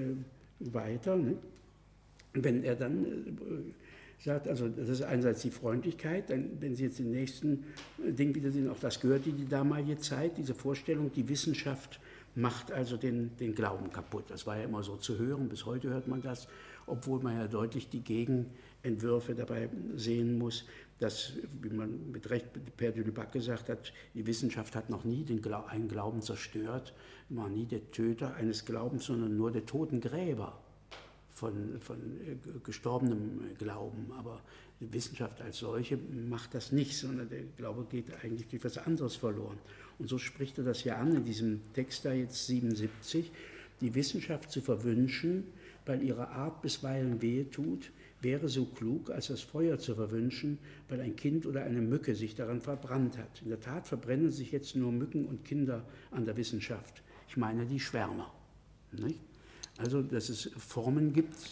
weiter. Ne? Wenn er dann sagt, also das ist einerseits die Freundlichkeit, dann, wenn Sie jetzt den nächsten Ding wieder sehen, auch das gehört in die damalige Zeit, diese Vorstellung, die Wissenschaft macht also den Glauben kaputt. Das war ja immer so zu hören, bis heute hört man das, obwohl man ja deutlich die Gegenentwürfe dabei sehen muss, dass, wie man mit Recht Père de Lubac gesagt hat, die Wissenschaft hat noch nie einen Glauben zerstört, war nie der Töter eines Glaubens, sondern nur der Totengräber von gestorbenem Glauben. Aber die Wissenschaft als solche macht das nicht, sondern der Glaube geht eigentlich durch etwas anderes verloren. Und so spricht er das ja an in diesem Text da jetzt 77, die Wissenschaft zu verwünschen, weil ihre Art bisweilen wehe tut, wäre so klug, als das Feuer zu verwünschen, weil ein Kind oder eine Mücke sich daran verbrannt hat. In der Tat verbrennen sich jetzt nur Mücken und Kinder an der Wissenschaft. Ich meine die Schwärmer. Nicht? Also, dass es Formen gibt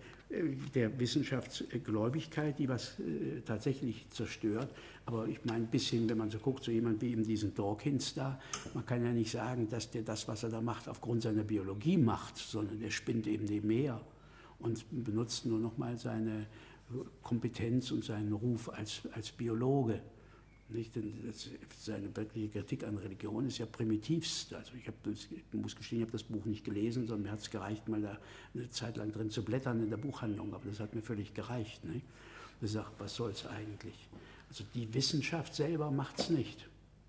der Wissenschaftsgläubigkeit, die was tatsächlich zerstört. Aber ich meine, bis hin, wenn man so guckt, so jemand wie eben diesen Dawkins da, man kann ja nicht sagen, dass der das, was er da macht, aufgrund seiner Biologie macht, sondern der spinnt eben nebenher und benutzt nur noch mal seine Kompetenz und seinen Ruf als Biologe. Nicht? Denn seine wirkliche Kritik an Religion ist ja primitivst. Also ich muss gestehen, ich habe das Buch nicht gelesen, sondern mir hat es gereicht, mal da eine Zeit lang drin zu blättern in der Buchhandlung. Aber das hat mir völlig gereicht. Nicht? Ich sage, was soll es eigentlich? Also die Wissenschaft selber macht es nicht.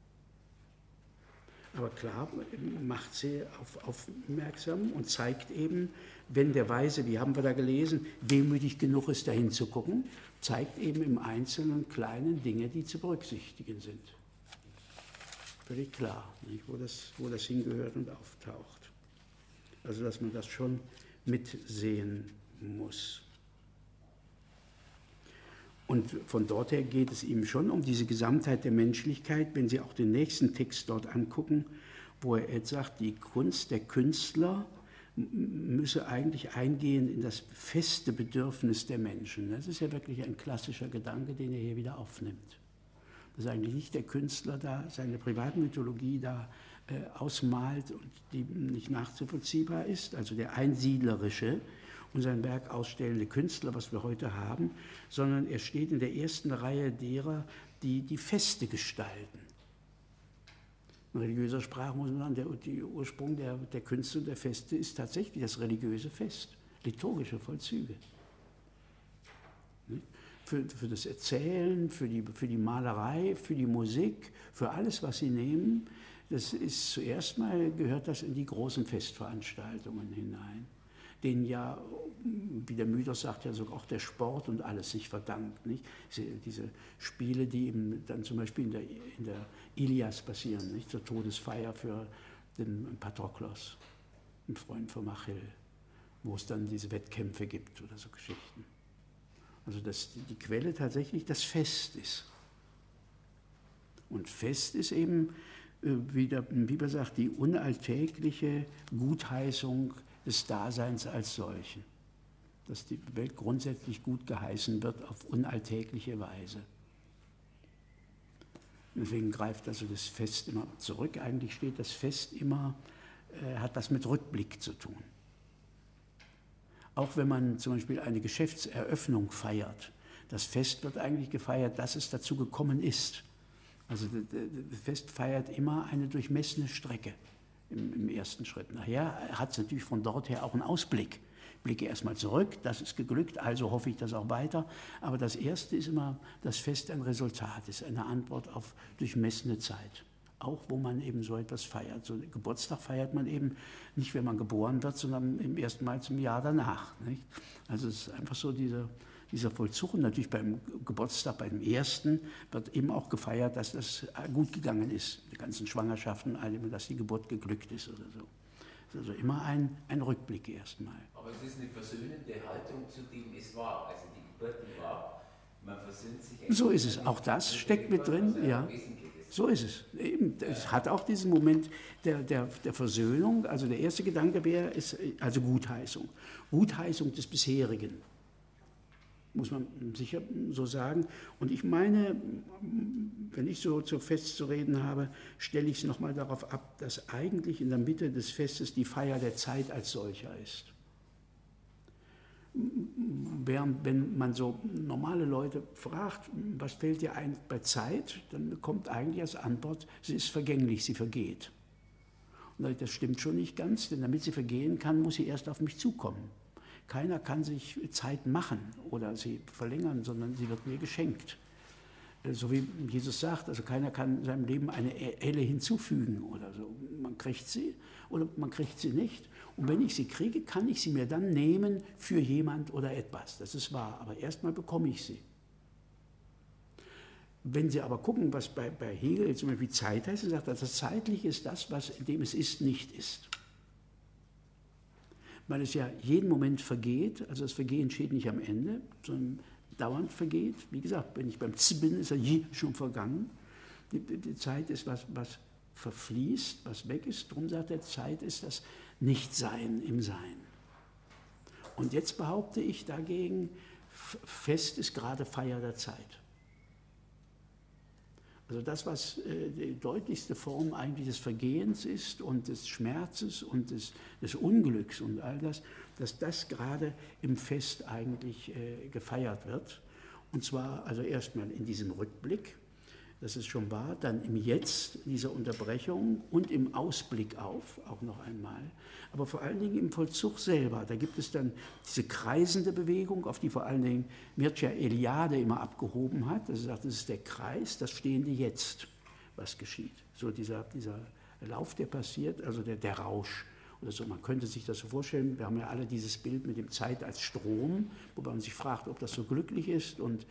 Aber klar macht sie aufmerksam und zeigt eben, wenn der Weise, wie haben wir da gelesen, demütig genug ist, dahin zu gucken, zeigt eben im Einzelnen kleinen Dinge, die zu berücksichtigen sind. Völlig klar, nicht? Wo das hingehört und auftaucht. Also dass man das schon mitsehen muss. Und von dort her geht es ihm schon um diese Gesamtheit der Menschlichkeit, wenn Sie auch den nächsten Text dort angucken, wo er jetzt sagt, die Kunst der Künstler müsse eigentlich eingehen in das feste Bedürfnis der Menschen. Das ist ja wirklich ein klassischer Gedanke, den er hier wieder aufnimmt. Dass eigentlich nicht der Künstler da seine Privatmythologie da ausmalt und die nicht nachzuvollziehbar ist, also der einsiedlerische und sein Werk ausstellende Künstler, was wir heute haben, sondern er steht in der ersten Reihe derer, die Feste gestalten. In religiöser Sprache muss man sagen, der Ursprung der Künste und der Feste ist tatsächlich das religiöse Fest, liturgische Vollzüge. Für das Erzählen, für die Malerei, für die Musik, für alles, was sie nehmen, das ist zuerst mal, gehört das in die großen Festveranstaltungen hinein, denen ja, wie der Mythos sagt, ja sogar auch der Sport und alles sich verdankt. Nicht? Diese Spiele, die eben dann zum Beispiel in der Ilias passieren, nicht? Zur Todesfeier für den Patroklos, einen Freund von Achill, wo es dann diese Wettkämpfe gibt oder so Geschichten. Also dass die Quelle tatsächlich das Fest ist. Und Fest ist eben, wie der Bibel sagt, die unalltägliche Gutheißung des Daseins als solchen. Dass die Welt grundsätzlich gut geheißen wird auf unalltägliche Weise. Deswegen greift also das Fest immer zurück. Eigentlich steht das Fest immer, hat was mit Rückblick zu tun. Auch wenn man zum Beispiel eine Geschäftseröffnung feiert, das Fest wird eigentlich gefeiert, dass es dazu gekommen ist. Also das Fest feiert immer eine durchmessene Strecke im ersten Schritt. Nachher hat es natürlich von dort her auch einen Ausblick. Ich blicke erstmal zurück, das ist geglückt, also hoffe ich das auch weiter. Aber das Erste ist immer, das Fest ein Resultat, ist eine Antwort auf durchmessene Zeit. Auch wo man eben so etwas feiert. So Geburtstag feiert man eben nicht, wenn man geboren wird, sondern im ersten Mal zum Jahr danach. Nicht? Also es ist einfach so dieser Vollzug. Und natürlich beim Geburtstag, beim ersten, wird eben auch gefeiert, dass das gut gegangen ist. Die ganzen Schwangerschaften, dass die Geburt geglückt ist oder so. Es ist also immer ein Rückblick erstmal. Aber es ist eine versöhnende Haltung, zu dem es war. Also die Geburt war, man versöhnt sich. So ist es. Auch das steckt mit drin. Ja. So ist es. Eben, es hat auch diesen Moment der Versöhnung. Also der erste Gedanke wäre, also Gutheißung. Gutheißung des Bisherigen. Muss man sicher so sagen. Und ich meine, wenn ich so zu Fest zu reden habe, stelle ich es nochmal darauf ab, dass eigentlich in der Mitte des Festes die Feier der Zeit als solcher ist. Während, wenn man so normale Leute fragt, was fällt dir ein bei Zeit, dann kommt eigentlich als Antwort, sie ist vergänglich, sie vergeht. Und das stimmt schon nicht ganz, denn damit sie vergehen kann, muss sie erst auf mich zukommen. Keiner kann sich Zeit machen oder sie verlängern, sondern sie wird mir geschenkt. So wie Jesus sagt, also keiner kann seinem Leben eine Elle hinzufügen oder so. Man kriegt sie oder man kriegt sie nicht. Und wenn ich sie kriege, kann ich sie mir dann nehmen für jemand oder etwas. Das ist wahr, aber erstmal bekomme ich sie. Wenn Sie aber gucken, was bei Hegel zum Beispiel Zeit heißt, er sagt, also zeitlich ist das, was in dem es ist, nicht ist. Weil es ja jeden Moment vergeht, also das Vergehen steht nicht am Ende, sondern dauernd vergeht. Wie gesagt, wenn ich beim Z bin, ist er schon vergangen. Die Zeit ist was verfließt, was weg ist. Darum sagt er, Zeit ist das Nichtsein im Sein. Und jetzt behaupte ich dagegen, Fest ist gerade Feier der Zeit. Also das, was die deutlichste Form eigentlich des Vergehens ist und des Schmerzes und des Unglücks und all das, dass das gerade im Fest eigentlich gefeiert wird. Und zwar also erstmal in diesem Rückblick, das ist schon wahr, dann im Jetzt dieser Unterbrechung und im Ausblick auf, auch noch einmal, aber vor allen Dingen im Vollzug selber. Da gibt es dann diese kreisende Bewegung, auf die vor allen Dingen Mircea Eliade immer abgehoben hat. Also sagt, das ist der Kreis, das stehende Jetzt, was geschieht. So dieser Lauf, der passiert, also der Rausch. Oder so. Man könnte sich das so vorstellen, wir haben ja alle dieses Bild mit dem Zeit als Strom, wobei man sich fragt, ob das so glücklich ist und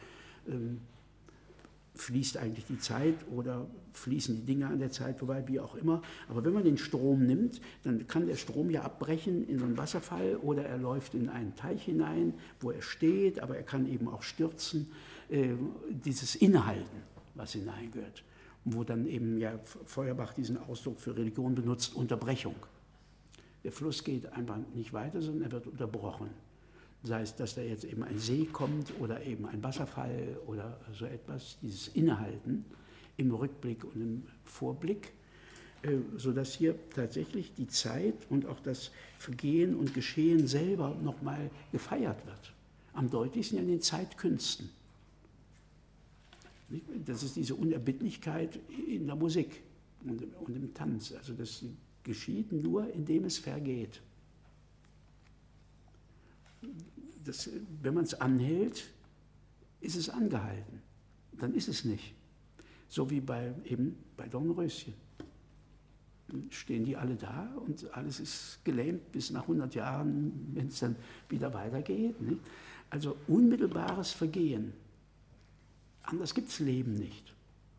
fließt eigentlich die Zeit oder fließen die Dinge an der Zeit vorbei, wie auch immer. Aber wenn man den Strom nimmt, dann kann der Strom ja abbrechen in so einen Wasserfall oder er läuft in einen Teich hinein, wo er steht, aber er kann eben auch stürzen. Dieses Innehalten, was hineingehört, wo dann eben ja Feuerbach diesen Ausdruck für Religion benutzt, Unterbrechung. Der Fluss geht einfach nicht weiter, sondern er wird unterbrochen. Sei es, dass da jetzt eben ein See kommt oder eben ein Wasserfall oder so etwas, dieses Innehalten im Rückblick und im Vorblick, sodass hier tatsächlich die Zeit und auch das Vergehen und Geschehen selber nochmal gefeiert wird. Am deutlichsten in den Zeitkünsten. Das ist diese Unerbittlichkeit in der Musik und im Tanz. Also das geschieht nur, indem es vergeht. Wenn man es anhält, ist es angehalten. Dann ist es nicht. So wie bei Dornröschen. Dann stehen die alle da und alles ist gelähmt bis nach 100 Jahren, wenn es dann wieder weitergeht. Nicht? Also unmittelbares Vergehen. Anders gibt es Leben nicht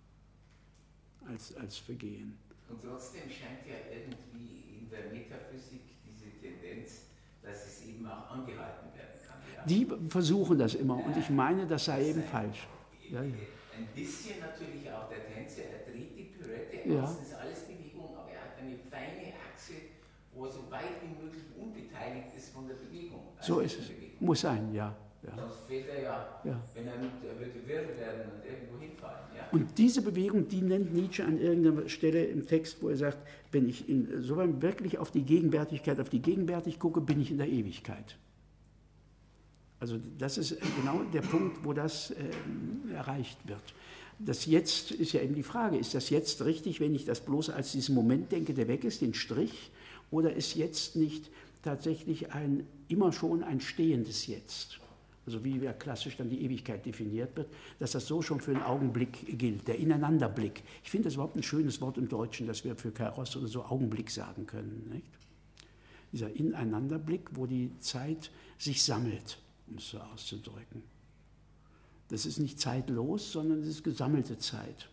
als Vergehen. Und trotzdem scheint ja irgendwie in der Metaphysik diese Tendenz, dass es eben auch angehalten werden kann. Ja? Die versuchen das immer und ich meine, das sei eben falsch. Ja. Ein bisschen natürlich auch der Tänzer, er dreht die Pirouette, ja. das ist alles Bewegung, aber er hat eine feine Achse, wo er so weit wie möglich unbeteiligt beteiligt ist von der Bewegung. So ist es. Muss sein, ja. Ja. Sonst fehlt er wenn er würde wirr werden und irgendwo hinfallen. Ja. Und diese Bewegung, die nennt Nietzsche an irgendeiner Stelle im Text, wo er sagt, wenn ich insofern wirklich auf die Gegenwärtigkeit, auf die Gegenwärtig gucke, bin ich in der Ewigkeit. Also das ist genau der Punkt, wo das erreicht wird. Das Jetzt ist ja eben die Frage, ist das Jetzt richtig, wenn ich das bloß als diesen Moment denke, der weg ist, den Strich, oder ist Jetzt nicht tatsächlich immer schon ein stehendes Jetzt? Also wie ja klassisch dann die Ewigkeit definiert wird, dass das so schon für einen Augenblick gilt, der Ineinanderblick. Ich finde das überhaupt ein schönes Wort im Deutschen, dass wir für Kairos oder so Augenblick sagen können. Nicht? Dieser Ineinanderblick, wo die Zeit sich sammelt, um es so auszudrücken. Das ist nicht zeitlos, sondern es ist gesammelte Zeit.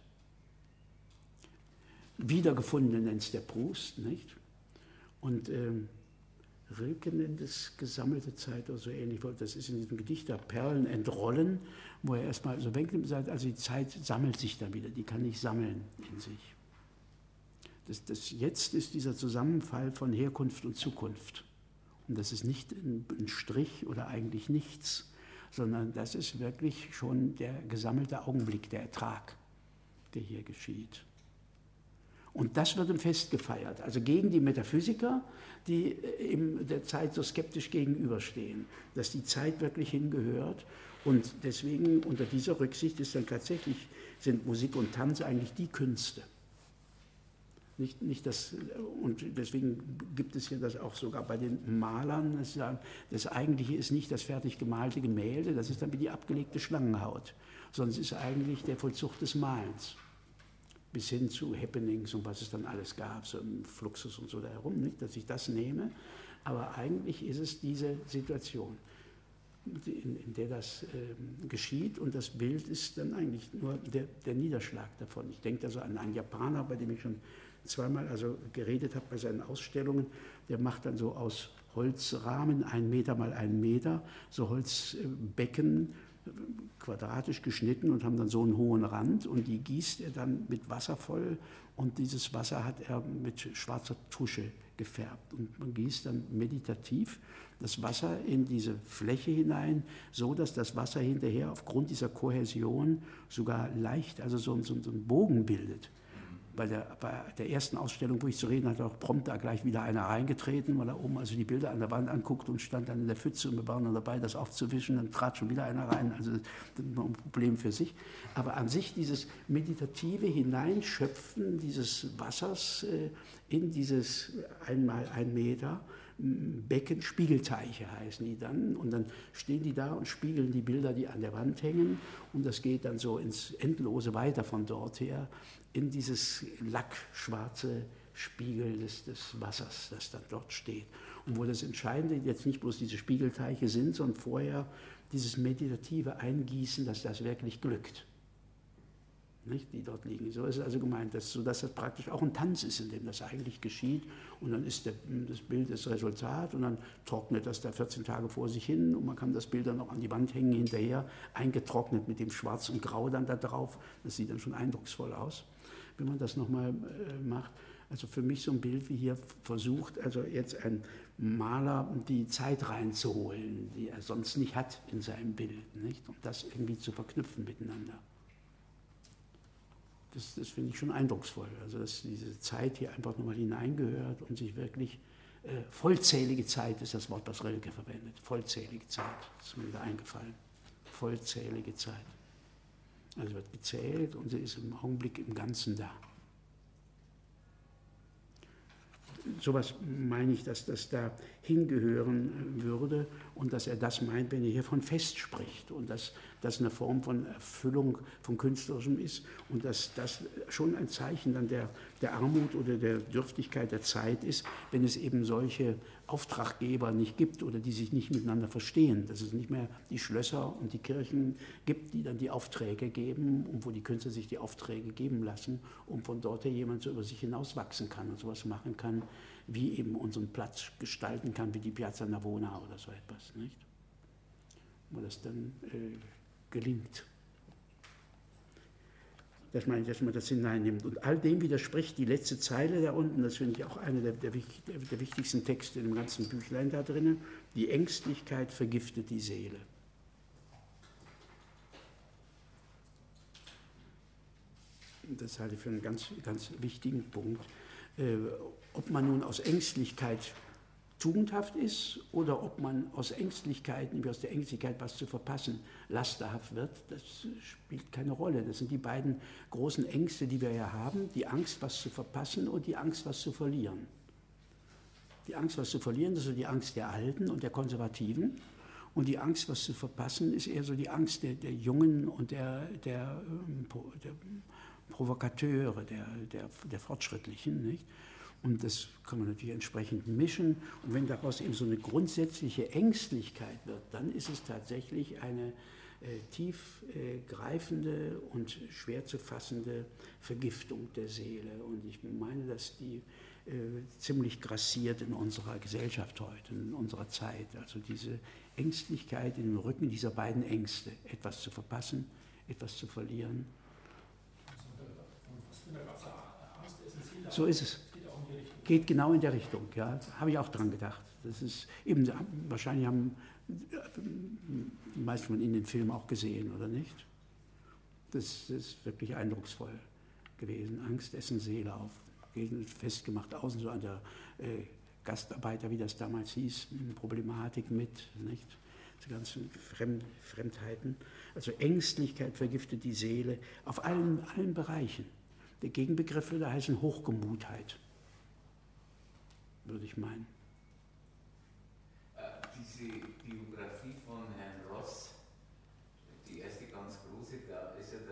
Wiedergefunden nennt es der Proust, nicht? Und Rilke nennt es gesammelte Zeit oder so ähnlich. Das ist in diesem Gedicht der Perlen entrollen, wo er erstmal so wegnimmt und sagt, also die Zeit sammelt sich dann wieder, die kann nicht sammeln in sich. Das Jetzt ist dieser Zusammenfall von Herkunft und Zukunft. Und das ist nicht ein Strich oder eigentlich nichts, sondern das ist wirklich schon der gesammelte Augenblick, der Ertrag, der hier geschieht. Und das wird im Fest gefeiert, also gegen die Metaphysiker, die der Zeit so skeptisch gegenüberstehen, dass die Zeit wirklich hingehört. Und deswegen unter dieser Rücksicht sind Musik und Tanz eigentlich die Künste. Nicht das, und deswegen gibt es ja das auch sogar bei den Malern, das Eigentliche ist nicht das fertig gemalte Gemälde, das ist dann wie die abgelegte Schlangenhaut, sondern es ist eigentlich der Vollzug des Malens. Bis hin zu Happenings und was es dann alles gab, so im Fluxus und so da herum, nicht, dass ich das nehme. Aber eigentlich ist es diese Situation, in der das geschieht, und das Bild ist dann eigentlich nur der Niederschlag davon. Ich denke also an einen Japaner, bei dem ich schon zweimal geredet habe bei seinen Ausstellungen, der macht dann so aus Holzrahmen, 1 Meter mal 1 Meter, so Holzbecken, quadratisch geschnitten und haben dann so einen hohen Rand, und die gießt er dann mit Wasser voll, und dieses Wasser hat er mit schwarzer Tusche gefärbt, und man gießt dann meditativ das Wasser in diese Fläche hinein, so dass das Wasser hinterher aufgrund dieser Kohäsion sogar leicht, also so einen Bogen bildet. Bei der ersten Ausstellung, wo ich zu reden hatte, auch prompt da gleich wieder einer reingetreten, weil er oben also die Bilder an der Wand anguckt und stand dann in der Pfütze, und wir waren dann dabei, das aufzuwischen, dann trat schon wieder einer rein, also das ist noch ein Problem für sich. Aber an sich dieses meditative Hineinschöpfen dieses Wassers in dieses 1 mal 1 Meter Becken, Spiegelteiche heißen die dann, und dann stehen die da und spiegeln die Bilder, die an der Wand hängen, und das geht dann so ins Endlose weiter von dort her, in dieses lackschwarze Spiegel des Wassers, das dann dort steht. Und wo das Entscheidende jetzt nicht bloß diese Spiegelteiche sind, sondern vorher dieses meditative Eingießen, dass das wirklich glückt. Nicht, die dort liegen. So ist es also gemeint, sodass das praktisch auch ein Tanz ist, in dem das eigentlich geschieht. Und dann ist das Bild das Resultat, und dann trocknet das da 14 Tage vor sich hin, und man kann das Bild dann noch an die Wand hängen hinterher, eingetrocknet mit dem Schwarz und Grau dann da drauf. Das sieht dann schon eindrucksvoll aus, wenn man das nochmal macht. Also für mich so ein Bild wie hier versucht, also jetzt ein Maler die Zeit reinzuholen, die er sonst nicht hat in seinem Bild, nicht? Und das irgendwie zu verknüpfen miteinander. Das finde ich schon eindrucksvoll, also dass diese Zeit hier einfach nochmal hineingehört und sich wirklich, vollzählige Zeit ist das Wort, was Rilke verwendet, vollzählige Zeit, das ist mir wieder eingefallen, vollzählige Zeit. Also wird gezählt und sie ist im Augenblick im Ganzen da. Sowas meine ich, dass das da hingehören würde, und dass er das meint, wenn er hier von Fest spricht, und dass das eine Form von Erfüllung von Künstlerischem ist, und dass das schon ein Zeichen dann der Armut oder der Dürftigkeit der Zeit ist, wenn es eben solche Auftraggeber nicht gibt oder die sich nicht miteinander verstehen, dass es nicht mehr die Schlösser und die Kirchen gibt, die dann die Aufträge geben, und wo die Künstler sich die Aufträge geben lassen, und von dort her jemand so über sich hinauswachsen kann und sowas machen kann, wie eben unseren Platz gestalten kann, wie die Piazza Navona oder so etwas, nicht? Wo das dann gelingt. dass man das hineinnimmt. Und all dem widerspricht die letzte Zeile da unten, das finde ich auch einer der wichtigsten Texte im ganzen Büchlein da drinnen, die Ängstlichkeit vergiftet die Seele. Das halte ich für einen ganz, ganz wichtigen Punkt. Ob man nun aus Ängstlichkeit tugendhaft ist oder ob man aus Ängstlichkeit, nämlich aus der Ängstlichkeit, was zu verpassen, lasterhaft wird, das spielt keine Rolle. Das sind die beiden großen Ängste, die wir ja haben, die Angst, was zu verpassen und die Angst, was zu verlieren. Die Angst, was zu verlieren, das ist so die Angst der Alten und der Konservativen. Und die Angst, was zu verpassen, ist eher so die Angst der Jungen und der Provokateure, der Fortschrittlichen, nicht? Und das kann man natürlich entsprechend mischen. Und wenn daraus eben so eine grundsätzliche Ängstlichkeit wird, dann ist es tatsächlich eine tiefgreifende und schwer zu fassende Vergiftung der Seele. Und ich meine, dass die ziemlich grassiert in unserer Gesellschaft heute, in unserer Zeit. Also diese Ängstlichkeit in dem Rücken dieser beiden Ängste, etwas zu verpassen, etwas zu verlieren. So ist es. Geht genau in der Richtung, ja. Habe ich auch dran gedacht. Das ist eben, wahrscheinlich haben die meisten von Ihnen den Film auch gesehen, oder nicht? Das ist wirklich eindrucksvoll gewesen. Angst, Essen, Seele auf. Festgemacht außen so an der Gastarbeiter, wie das damals hieß, Problematik mit, nicht? Die ganzen Fremdheiten. Also Ängstlichkeit vergiftet die Seele auf allen Bereichen. Der Gegenbegriff würde heißen Hochgemutheit, würde ich meinen. Diese Biografie von Herrn Ross, die erste ganz große, da ist ja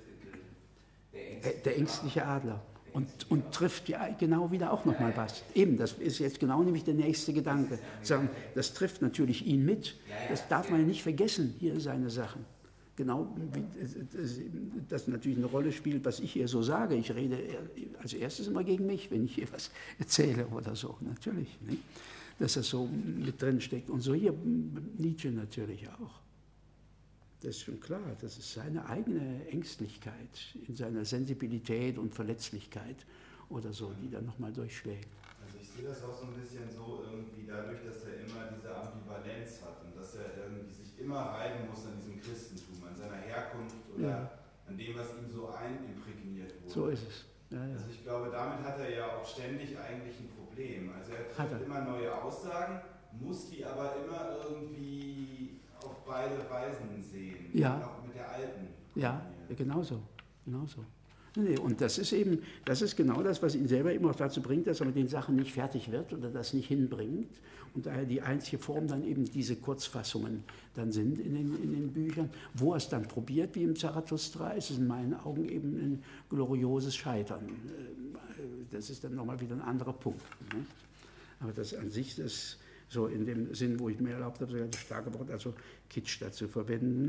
der Untertitel Der ängstliche Adler. Und trifft ja genau wieder auch nochmal was. Eben, das ist jetzt genau nämlich der nächste Gedanke. Sagen, das trifft natürlich ihn mit. Das darf man ja nicht vergessen, hier seine Sachen. Genau, wie das natürlich eine Rolle spielt, was ich hier so sage. Ich rede als erstes immer gegen mich, wenn ich hier was erzähle oder so, natürlich. Nicht? Dass das so mit drin steckt. Und so hier Nietzsche natürlich auch. Das ist schon klar, das ist seine eigene Ängstlichkeit in seiner Sensibilität und Verletzlichkeit oder so, die dann nochmal durchschlägt. Also ich sehe das auch so ein bisschen so irgendwie dadurch, dass er immer diese Ambivalenz hat und dass er irgendwie sich immer reiben muss an diesem Christentum, an seiner Herkunft oder an dem, was ihm so imprägniert wurde. So ist es. Ja, ja. Also ich glaube, damit hat er ja auch ständig eigentlich ein Problem. Also er trifft immer neue Aussagen, muss die aber immer irgendwie auf beide Weisen sehen. Ja. Auch mit der alten. Ja, genauso. Nee, und das ist genau das, was ihn selber immer auch dazu bringt, dass er mit den Sachen nicht fertig wird oder das nicht hinbringt. Und daher die einzige Form dann eben diese Kurzfassungen dann sind in den Büchern. Wo er es dann probiert, wie im Zarathustra, ist es in meinen Augen eben ein glorioses Scheitern. Das ist dann nochmal wieder ein anderer Punkt. Nicht? Aber das an sich, das so in dem Sinn, wo ich mir erlaubt habe, sogar das starke Wort, also Kitsch dazu verwenden,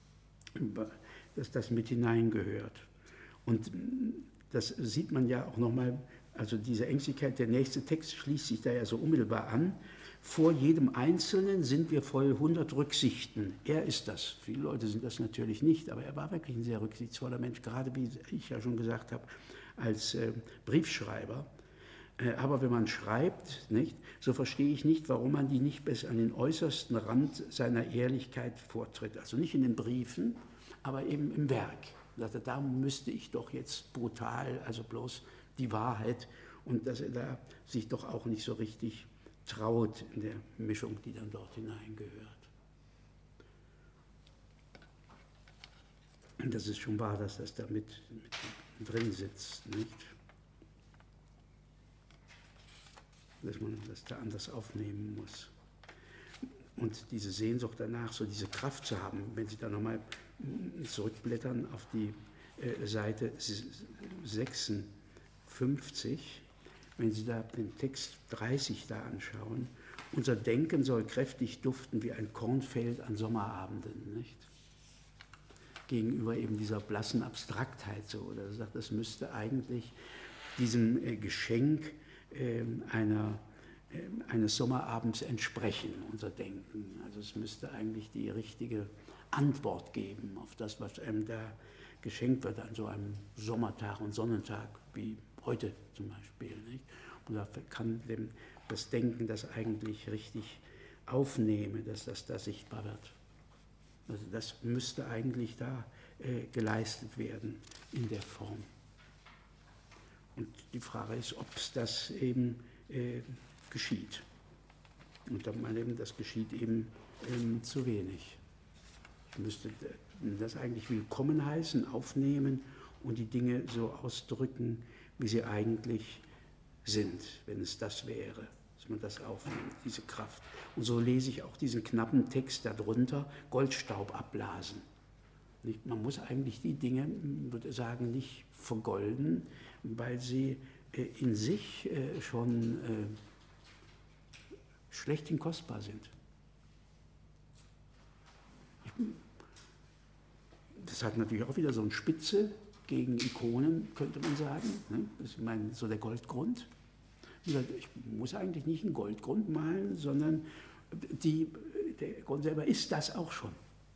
dass das mit hineingehört. Und das sieht man ja auch nochmal, also diese Ängstlichkeit, der nächste Text schließt sich da ja so unmittelbar an. Vor jedem Einzelnen sind wir voll 100 Rücksichten. Er ist das. Viele Leute sind das natürlich nicht, aber er war wirklich ein sehr rücksichtsvoller Mensch, gerade wie ich ja schon gesagt habe, als Briefschreiber. Aber wenn man schreibt, nicht, so verstehe ich nicht, warum man die nicht bis an den äußersten Rand seiner Ehrlichkeit vortritt. Also nicht in den Briefen, aber eben im Werk. Da müsste ich doch jetzt brutal, also bloß die Wahrheit, und dass er da sich doch auch nicht so richtig traut in der Mischung, die dann dort hineingehört. Und das ist schon wahr, dass das da mit drin sitzt, nicht? Dass man das da anders aufnehmen muss. Und diese Sehnsucht danach, so diese Kraft zu haben, wenn Sie da nochmal zurückblättern auf die Seite 56, wenn Sie da den Text 30 da anschauen, unser Denken soll kräftig duften wie ein Kornfeld an Sommerabenden, nicht? Gegenüber eben dieser blassen Abstraktheit so. Oder sagt, das müsste eigentlich diesem Geschenk eines Sommerabends entsprechen, unser Denken. Also es müsste eigentlich die richtige Antwort geben auf das, was einem da geschenkt wird an so einem Sommertag und Sonnentag wie heute zum Beispiel. Nicht? Und da kann das Denken das eigentlich richtig aufnehmen, dass das da sichtbar wird. Also das müsste eigentlich da geleistet werden in der Form. Und die Frage ist, ob es das eben geschieht. Und dann mal eben, das geschieht eben zu wenig. Ich müsste das eigentlich willkommen heißen, aufnehmen und die Dinge so ausdrücken, wie sie eigentlich sind, wenn es das wäre, dass man das aufnimmt, diese Kraft. Und so lese ich auch diesen knappen Text darunter, Goldstaub abblasen. Man muss eigentlich die Dinge, würde ich sagen, nicht vergolden, weil sie in sich schon schlechthin kostbar sind. Das hat natürlich auch wieder so eine Spitze gegen Ikonen, könnte man sagen. Das ist so der Goldgrund. Ich muss eigentlich nicht einen Goldgrund malen, sondern der Grund selber ist das auch schon.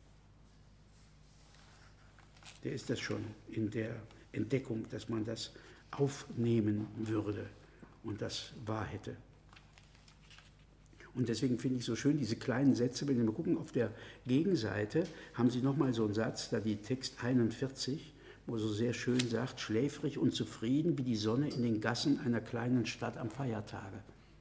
Der ist das schon in der Entdeckung, dass man das aufnehmen würde und das wahr hätte. Und deswegen finde ich so schön diese kleinen Sätze, wenn wir mal gucken, auf der Gegenseite haben Sie nochmal so einen Satz, da die Text 41, wo so sehr schön sagt, schläfrig und zufrieden wie die Sonne in den Gassen einer kleinen Stadt am Feiertage.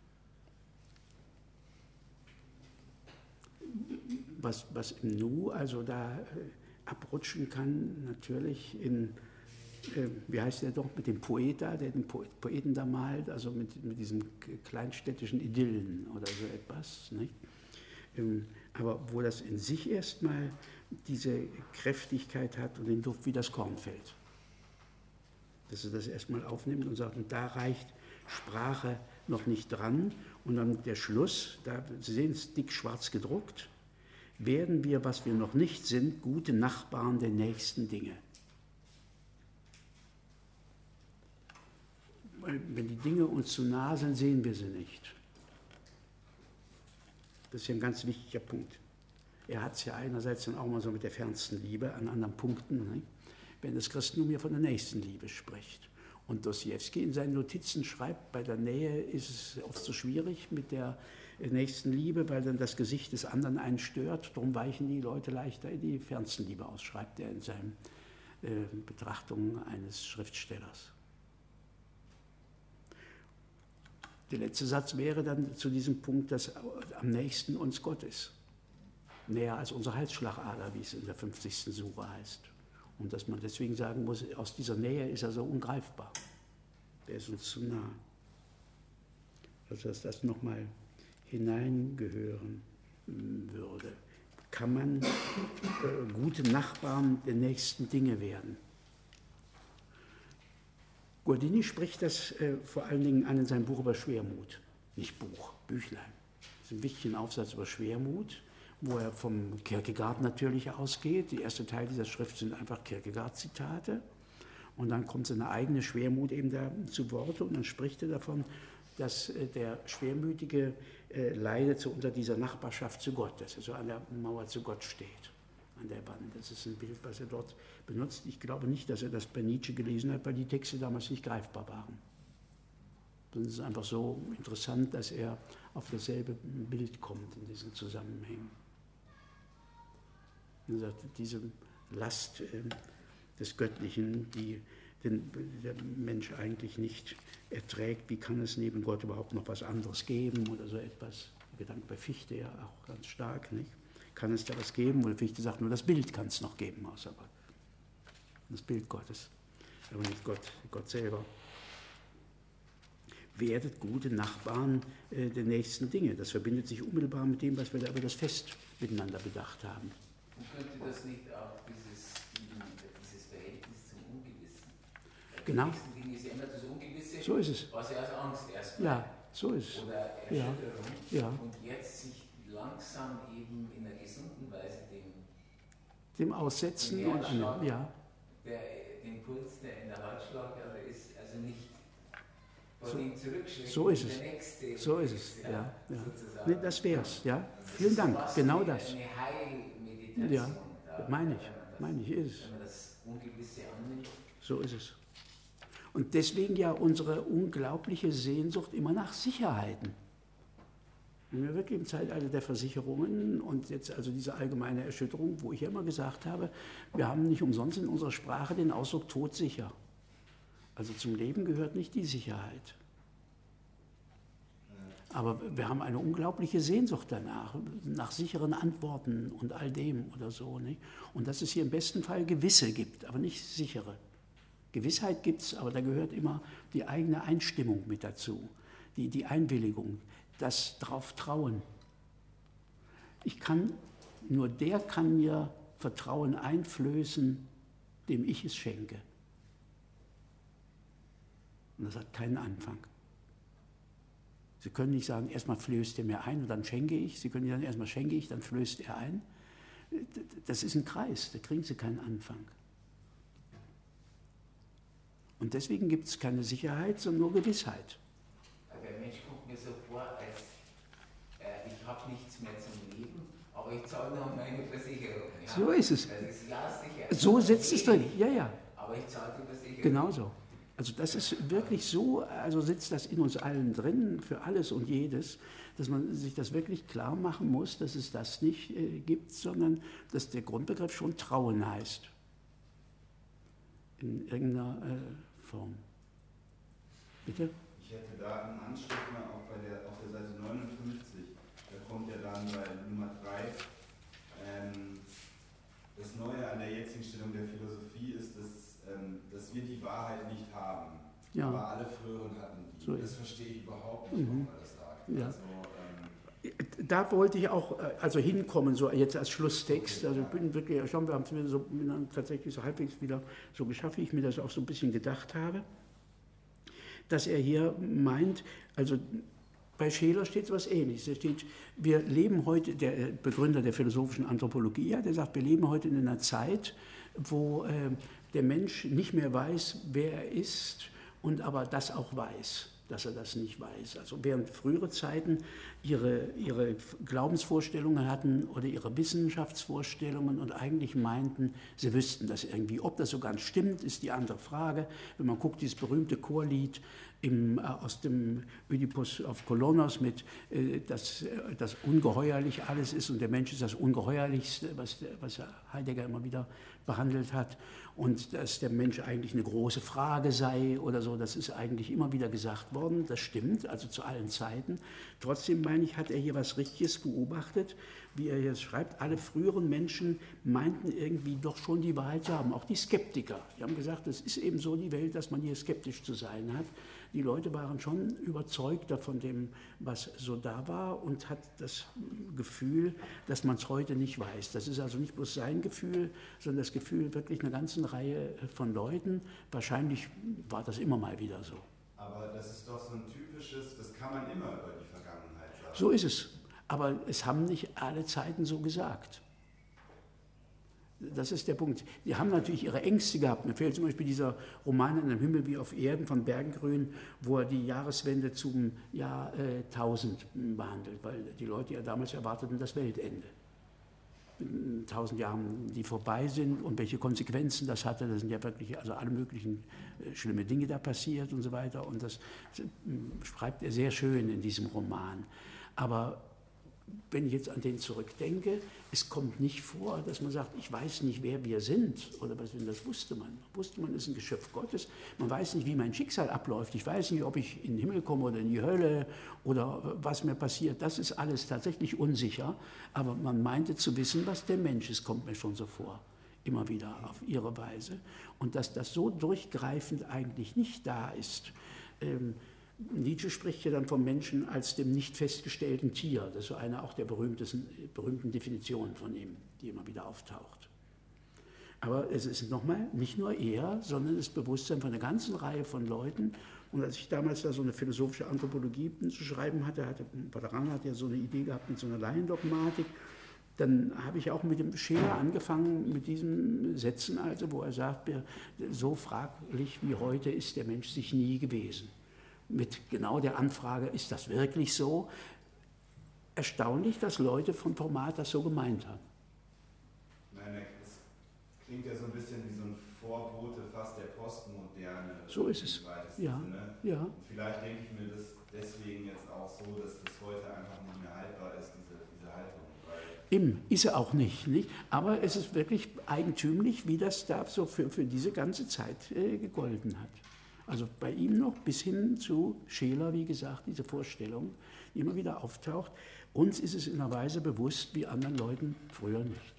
Was im Nu also da abrutschen kann, natürlich in, wie heißt der doch, mit dem Poet da, der den Poeten da malt, also mit diesem kleinstädtischen Idyllen oder so etwas. Nicht? Aber wo das in sich erstmal diese Kräftigkeit hat und den Duft wie das Kornfeld. Dass er das erstmal aufnimmt und sagt, und da reicht Sprache noch nicht dran. Und dann der Schluss, da Sie sehen es dick schwarz gedruckt, werden wir, was wir noch nicht sind, gute Nachbarn der nächsten Dinge. Weil wenn die Dinge uns zu nah sind, sehen wir sie nicht. Das ist ja ein ganz wichtiger Punkt. Er hat es ja einerseits dann auch mal so mit der fernsten Liebe an anderen Punkten, ne? Wenn das Christentum hier von der nächsten Liebe spricht. Und Dostoevsky in seinen Notizen schreibt, bei der Nähe ist es oft so schwierig mit der nächsten Liebe, weil dann das Gesicht des anderen einen stört. Darum weichen die Leute leichter in die fernsten Liebe aus, schreibt er in seinen Betrachtungen eines Schriftstellers. Der letzte Satz wäre dann zu diesem Punkt, dass am nächsten uns Gott ist. Näher als unsere Halsschlagader, wie es in der 50. Sura heißt. Und dass man deswegen sagen muss, aus dieser Nähe ist er so ungreifbar. Der ist uns zu nah. Also dass das nochmal hineingehören würde. Kann man gute Nachbarn der nächsten Dinge werden? Guardini spricht das vor allen Dingen an in seinem Buch über Schwermut. Nicht Buch, Büchlein. Das ist ein wichtiger Aufsatz über Schwermut, wo er vom Kierkegaard natürlich ausgeht. Der erste Teil dieser Schrift sind einfach Kierkegaard-Zitate. Und dann kommt seine eigene Schwermut eben da zu Worte und dann spricht er davon, dass der Schwermütige leidet so unter dieser Nachbarschaft zu Gott, dass er so an der Mauer zu Gott steht, an der Wand. Das ist ein Bild, was er dort benutzt. Ich glaube nicht, dass er das bei Nietzsche gelesen hat, weil die Texte damals nicht greifbar waren. Es ist einfach so interessant, dass er auf dasselbe Bild kommt in diesen Zusammenhängen. Er sagt, diese Last des Göttlichen, die der Mensch eigentlich nicht erträgt, wie kann es neben Gott überhaupt noch was anderes geben oder so etwas. Der Gedanke bei Fichte ja auch ganz stark, nicht? Kann es da was geben? Oder Fichte sagt, nur das Bild kann es noch geben, außer Gott. Das Bild Gottes, aber nicht Gott selber. Werdet gute Nachbarn der nächsten Dinge. Das verbindet sich unmittelbar mit dem, was wir da über das Fest miteinander bedacht haben. Und könnte das nicht auch dieses Verhältnis zum Ungewissen? Genau. Die nächsten Dinge ist ja immer das Ungewisse, so ist es. was ja als Angst erstmal. Ja, so ist es. Oder Erschütterung. Ja. Und jetzt sich langsam eben in einer gesunden Weise dem Aussetzen und an, ja. Der Impuls, der in der Halsschlagader ist, also nicht vor dem zurückschlägt. So ist es. Der nächste so ist es, ja. Ja. Sozusagen. Nee, das wär's, ja. Vielen Dank, genau das. Eine Heilmeditation. Ja, meine ich. meine ich, ist es. Wenn man das Ungewisse annimmt. So ist es. Und deswegen ja unsere unglaubliche Sehnsucht immer nach Sicherheiten. Wenn wir wirklich im Zeitalter der Versicherungen und jetzt also diese allgemeine Erschütterung, wo ich ja immer gesagt habe, wir haben nicht umsonst in unserer Sprache den Ausdruck todsicher. Also zum Leben gehört nicht die Sicherheit. Aber wir haben eine unglaubliche Sehnsucht danach, nach sicheren Antworten und all dem oder so. Nicht? Und dass es hier im besten Fall gewisse gibt, aber nicht sichere. Gewissheit gibt es, aber da gehört immer die eigene Einstimmung mit dazu, die Einwilligung, das drauf trauen. Nur der kann mir Vertrauen einflößen, dem ich es schenke. Und das hat keinen Anfang. Sie können nicht sagen, erstmal flößt er mir ein und dann schenke ich. Sie können nicht sagen, erstmal schenke ich, dann flößt er ein. Das ist ein Kreis, da kriegen Sie keinen Anfang. Und deswegen gibt es keine Sicherheit, sondern nur Gewissheit. Der Mensch kommt mir so vor, als ich habe nichts mehr zum Leben, aber ich zahle noch meine Versicherung. Ja? So ist es. Das ist ja sicher. So sitzt es drin, ja. Aber ich zahle die Versicherung. Genauso. Also das ist wirklich so, also sitzt das in uns allen drin, für alles und jedes, dass man sich das wirklich klar machen muss, dass es das nicht gibt, sondern dass der Grundbegriff schon Trauen heißt. In irgendeiner Form. Bitte? Ich hätte da einen Anschluss mal auch auf der Seite 59, da kommt ja dann bei Nummer 3, das Neue an der jetzigen Stellung der Philosophie ist, dass wir die Wahrheit nicht haben, ja. aber alle früheren hatten die. So das verstehe ich überhaupt nicht, warum man das sagt. Ja. Also, da wollte ich auch hinkommen, so jetzt als Schlusstext. Okay, also ich bin wirklich schon, wir haben es so tatsächlich so halbwegs wieder so geschafft, wie ich mir das auch so ein bisschen gedacht habe, dass er hier meint, also bei Scheler steht so etwas Ähnliches. Da steht, wir leben heute, der Begründer der philosophischen Anthropologie, der sagt, wir leben heute in einer Zeit, wo der Mensch nicht mehr weiß, wer er ist und aber das auch weiß, dass er das nicht weiß. Also während frühere Zeiten ihre Glaubensvorstellungen hatten oder ihre Wissenschaftsvorstellungen und eigentlich meinten, sie wüssten das irgendwie. Ob das so ganz stimmt, ist die andere Frage. Wenn man guckt, dieses berühmte Chorlied aus dem Ödipus auf Kolonos mit, dass das ungeheuerlich alles ist und der Mensch ist das Ungeheuerlichste, was Heidegger immer wieder behandelt hat, und dass der Mensch eigentlich eine große Frage sei oder so, das ist eigentlich immer wieder gesagt worden, das stimmt, also zu allen Zeiten. Trotzdem, meine ich, hat er hier was Richtiges beobachtet, wie er jetzt schreibt, alle früheren Menschen meinten irgendwie doch schon die Wahrheit zu haben, auch die Skeptiker. Die haben gesagt, es ist eben so die Welt, dass man hier skeptisch zu sein hat. Die Leute waren schon überzeugt von dem, was so da war, und hat das Gefühl, dass man es heute nicht weiß. Das ist also nicht bloß sein Gefühl, sondern das Gefühl wirklich einer ganzen Reihe von Leuten. Wahrscheinlich war das immer mal wieder so. Aber das ist doch so ein typisches, das kann man immer über die Vergangenheit sagen. So ist es. Aber es haben nicht alle Zeiten so gesagt. Das ist der Punkt. Die haben natürlich ihre Ängste gehabt. Mir fehlt zum Beispiel dieser Roman An dem Himmel wie auf Erden von Bergengruen, wo er die Jahreswende zum Jahr 1000 behandelt, weil die Leute ja damals erwarteten das Weltende. 1000 Jahren, die vorbei sind, und welche Konsequenzen das hatte. Da sind ja wirklich also alle möglichen schlimme Dinge da passiert und so weiter. Und das schreibt er sehr schön in diesem Roman. Aber wenn ich jetzt an den zurückdenke, es kommt nicht vor, dass man sagt, ich weiß nicht, wer wir sind oder was, denn das wusste man. Man ist ein Geschöpf Gottes, man weiß nicht, wie mein Schicksal abläuft, ich weiß nicht, ob ich in den Himmel komme oder in die Hölle oder was mir passiert, das ist alles tatsächlich unsicher, aber man meinte zu wissen, was der Mensch ist, kommt mir schon so vor, immer wieder auf ihre Weise. Und dass das so durchgreifend eigentlich nicht da ist. Nietzsche spricht ja dann vom Menschen als dem nicht festgestellten Tier. Das ist so eine auch der berühmten Definitionen von ihm, die immer wieder auftaucht. Aber es ist nochmal nicht nur er, sondern das Bewusstsein von einer ganzen Reihe von Leuten. Und als ich damals da so eine philosophische Anthropologie zu schreiben hatte, Paderang hat ja so eine Idee gehabt mit so einer Laiendogmatik, dann habe ich auch mit dem Scheler angefangen, mit diesen Sätzen, also, wo er sagt, so fraglich wie heute ist der Mensch sich nie gewesen. Mit genau der Anfrage, ist das wirklich so? Erstaunlich, dass Leute vom Format das so gemeint haben. Nein, das klingt ja so ein bisschen wie so ein Vorbote fast der Postmoderne. So ist es. Ja. Sinne. Ja. Und vielleicht denke ich mir das deswegen jetzt auch so, dass das heute einfach nicht mehr haltbar ist, diese Haltung. Eben, ist er auch nicht, nicht. Aber es ist wirklich eigentümlich, wie das da so für diese ganze Zeit gegolten hat. Also bei ihm noch bis hin zu Scheler, wie gesagt, diese Vorstellung, die immer wieder auftaucht. Uns ist es in einer Weise bewusst, wie anderen Leuten früher nicht.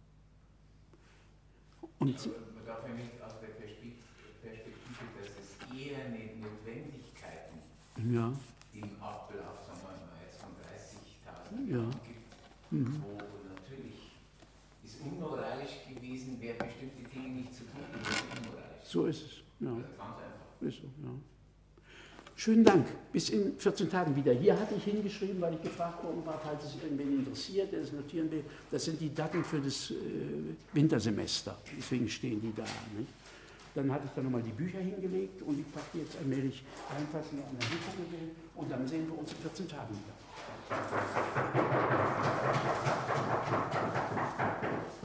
Und man darf ja nicht aus der Perspektive, dass es eher eine Notwendigkeiten im Ablauf, sagen wir mal, jetzt von 30.000 Jahren gibt, wo natürlich es unmoralisch gewesen wäre, bestimmte Dinge nicht zu tun, die sind unmoralisch. So ist es. Ja. Ganz einfach. Ist so, ja. Schönen Dank. Bis in 14 Tagen wieder. Hier hatte ich hingeschrieben, weil ich gefragt worden war, falls es irgendwen interessiert, der es notieren will. Das sind die Daten für das Wintersemester. Deswegen stehen die da. Nicht? Dann hatte ich da nochmal die Bücher hingelegt und ich packe die jetzt allmählich einfassen an der Hintergrund und dann sehen wir uns in 14 Tagen wieder.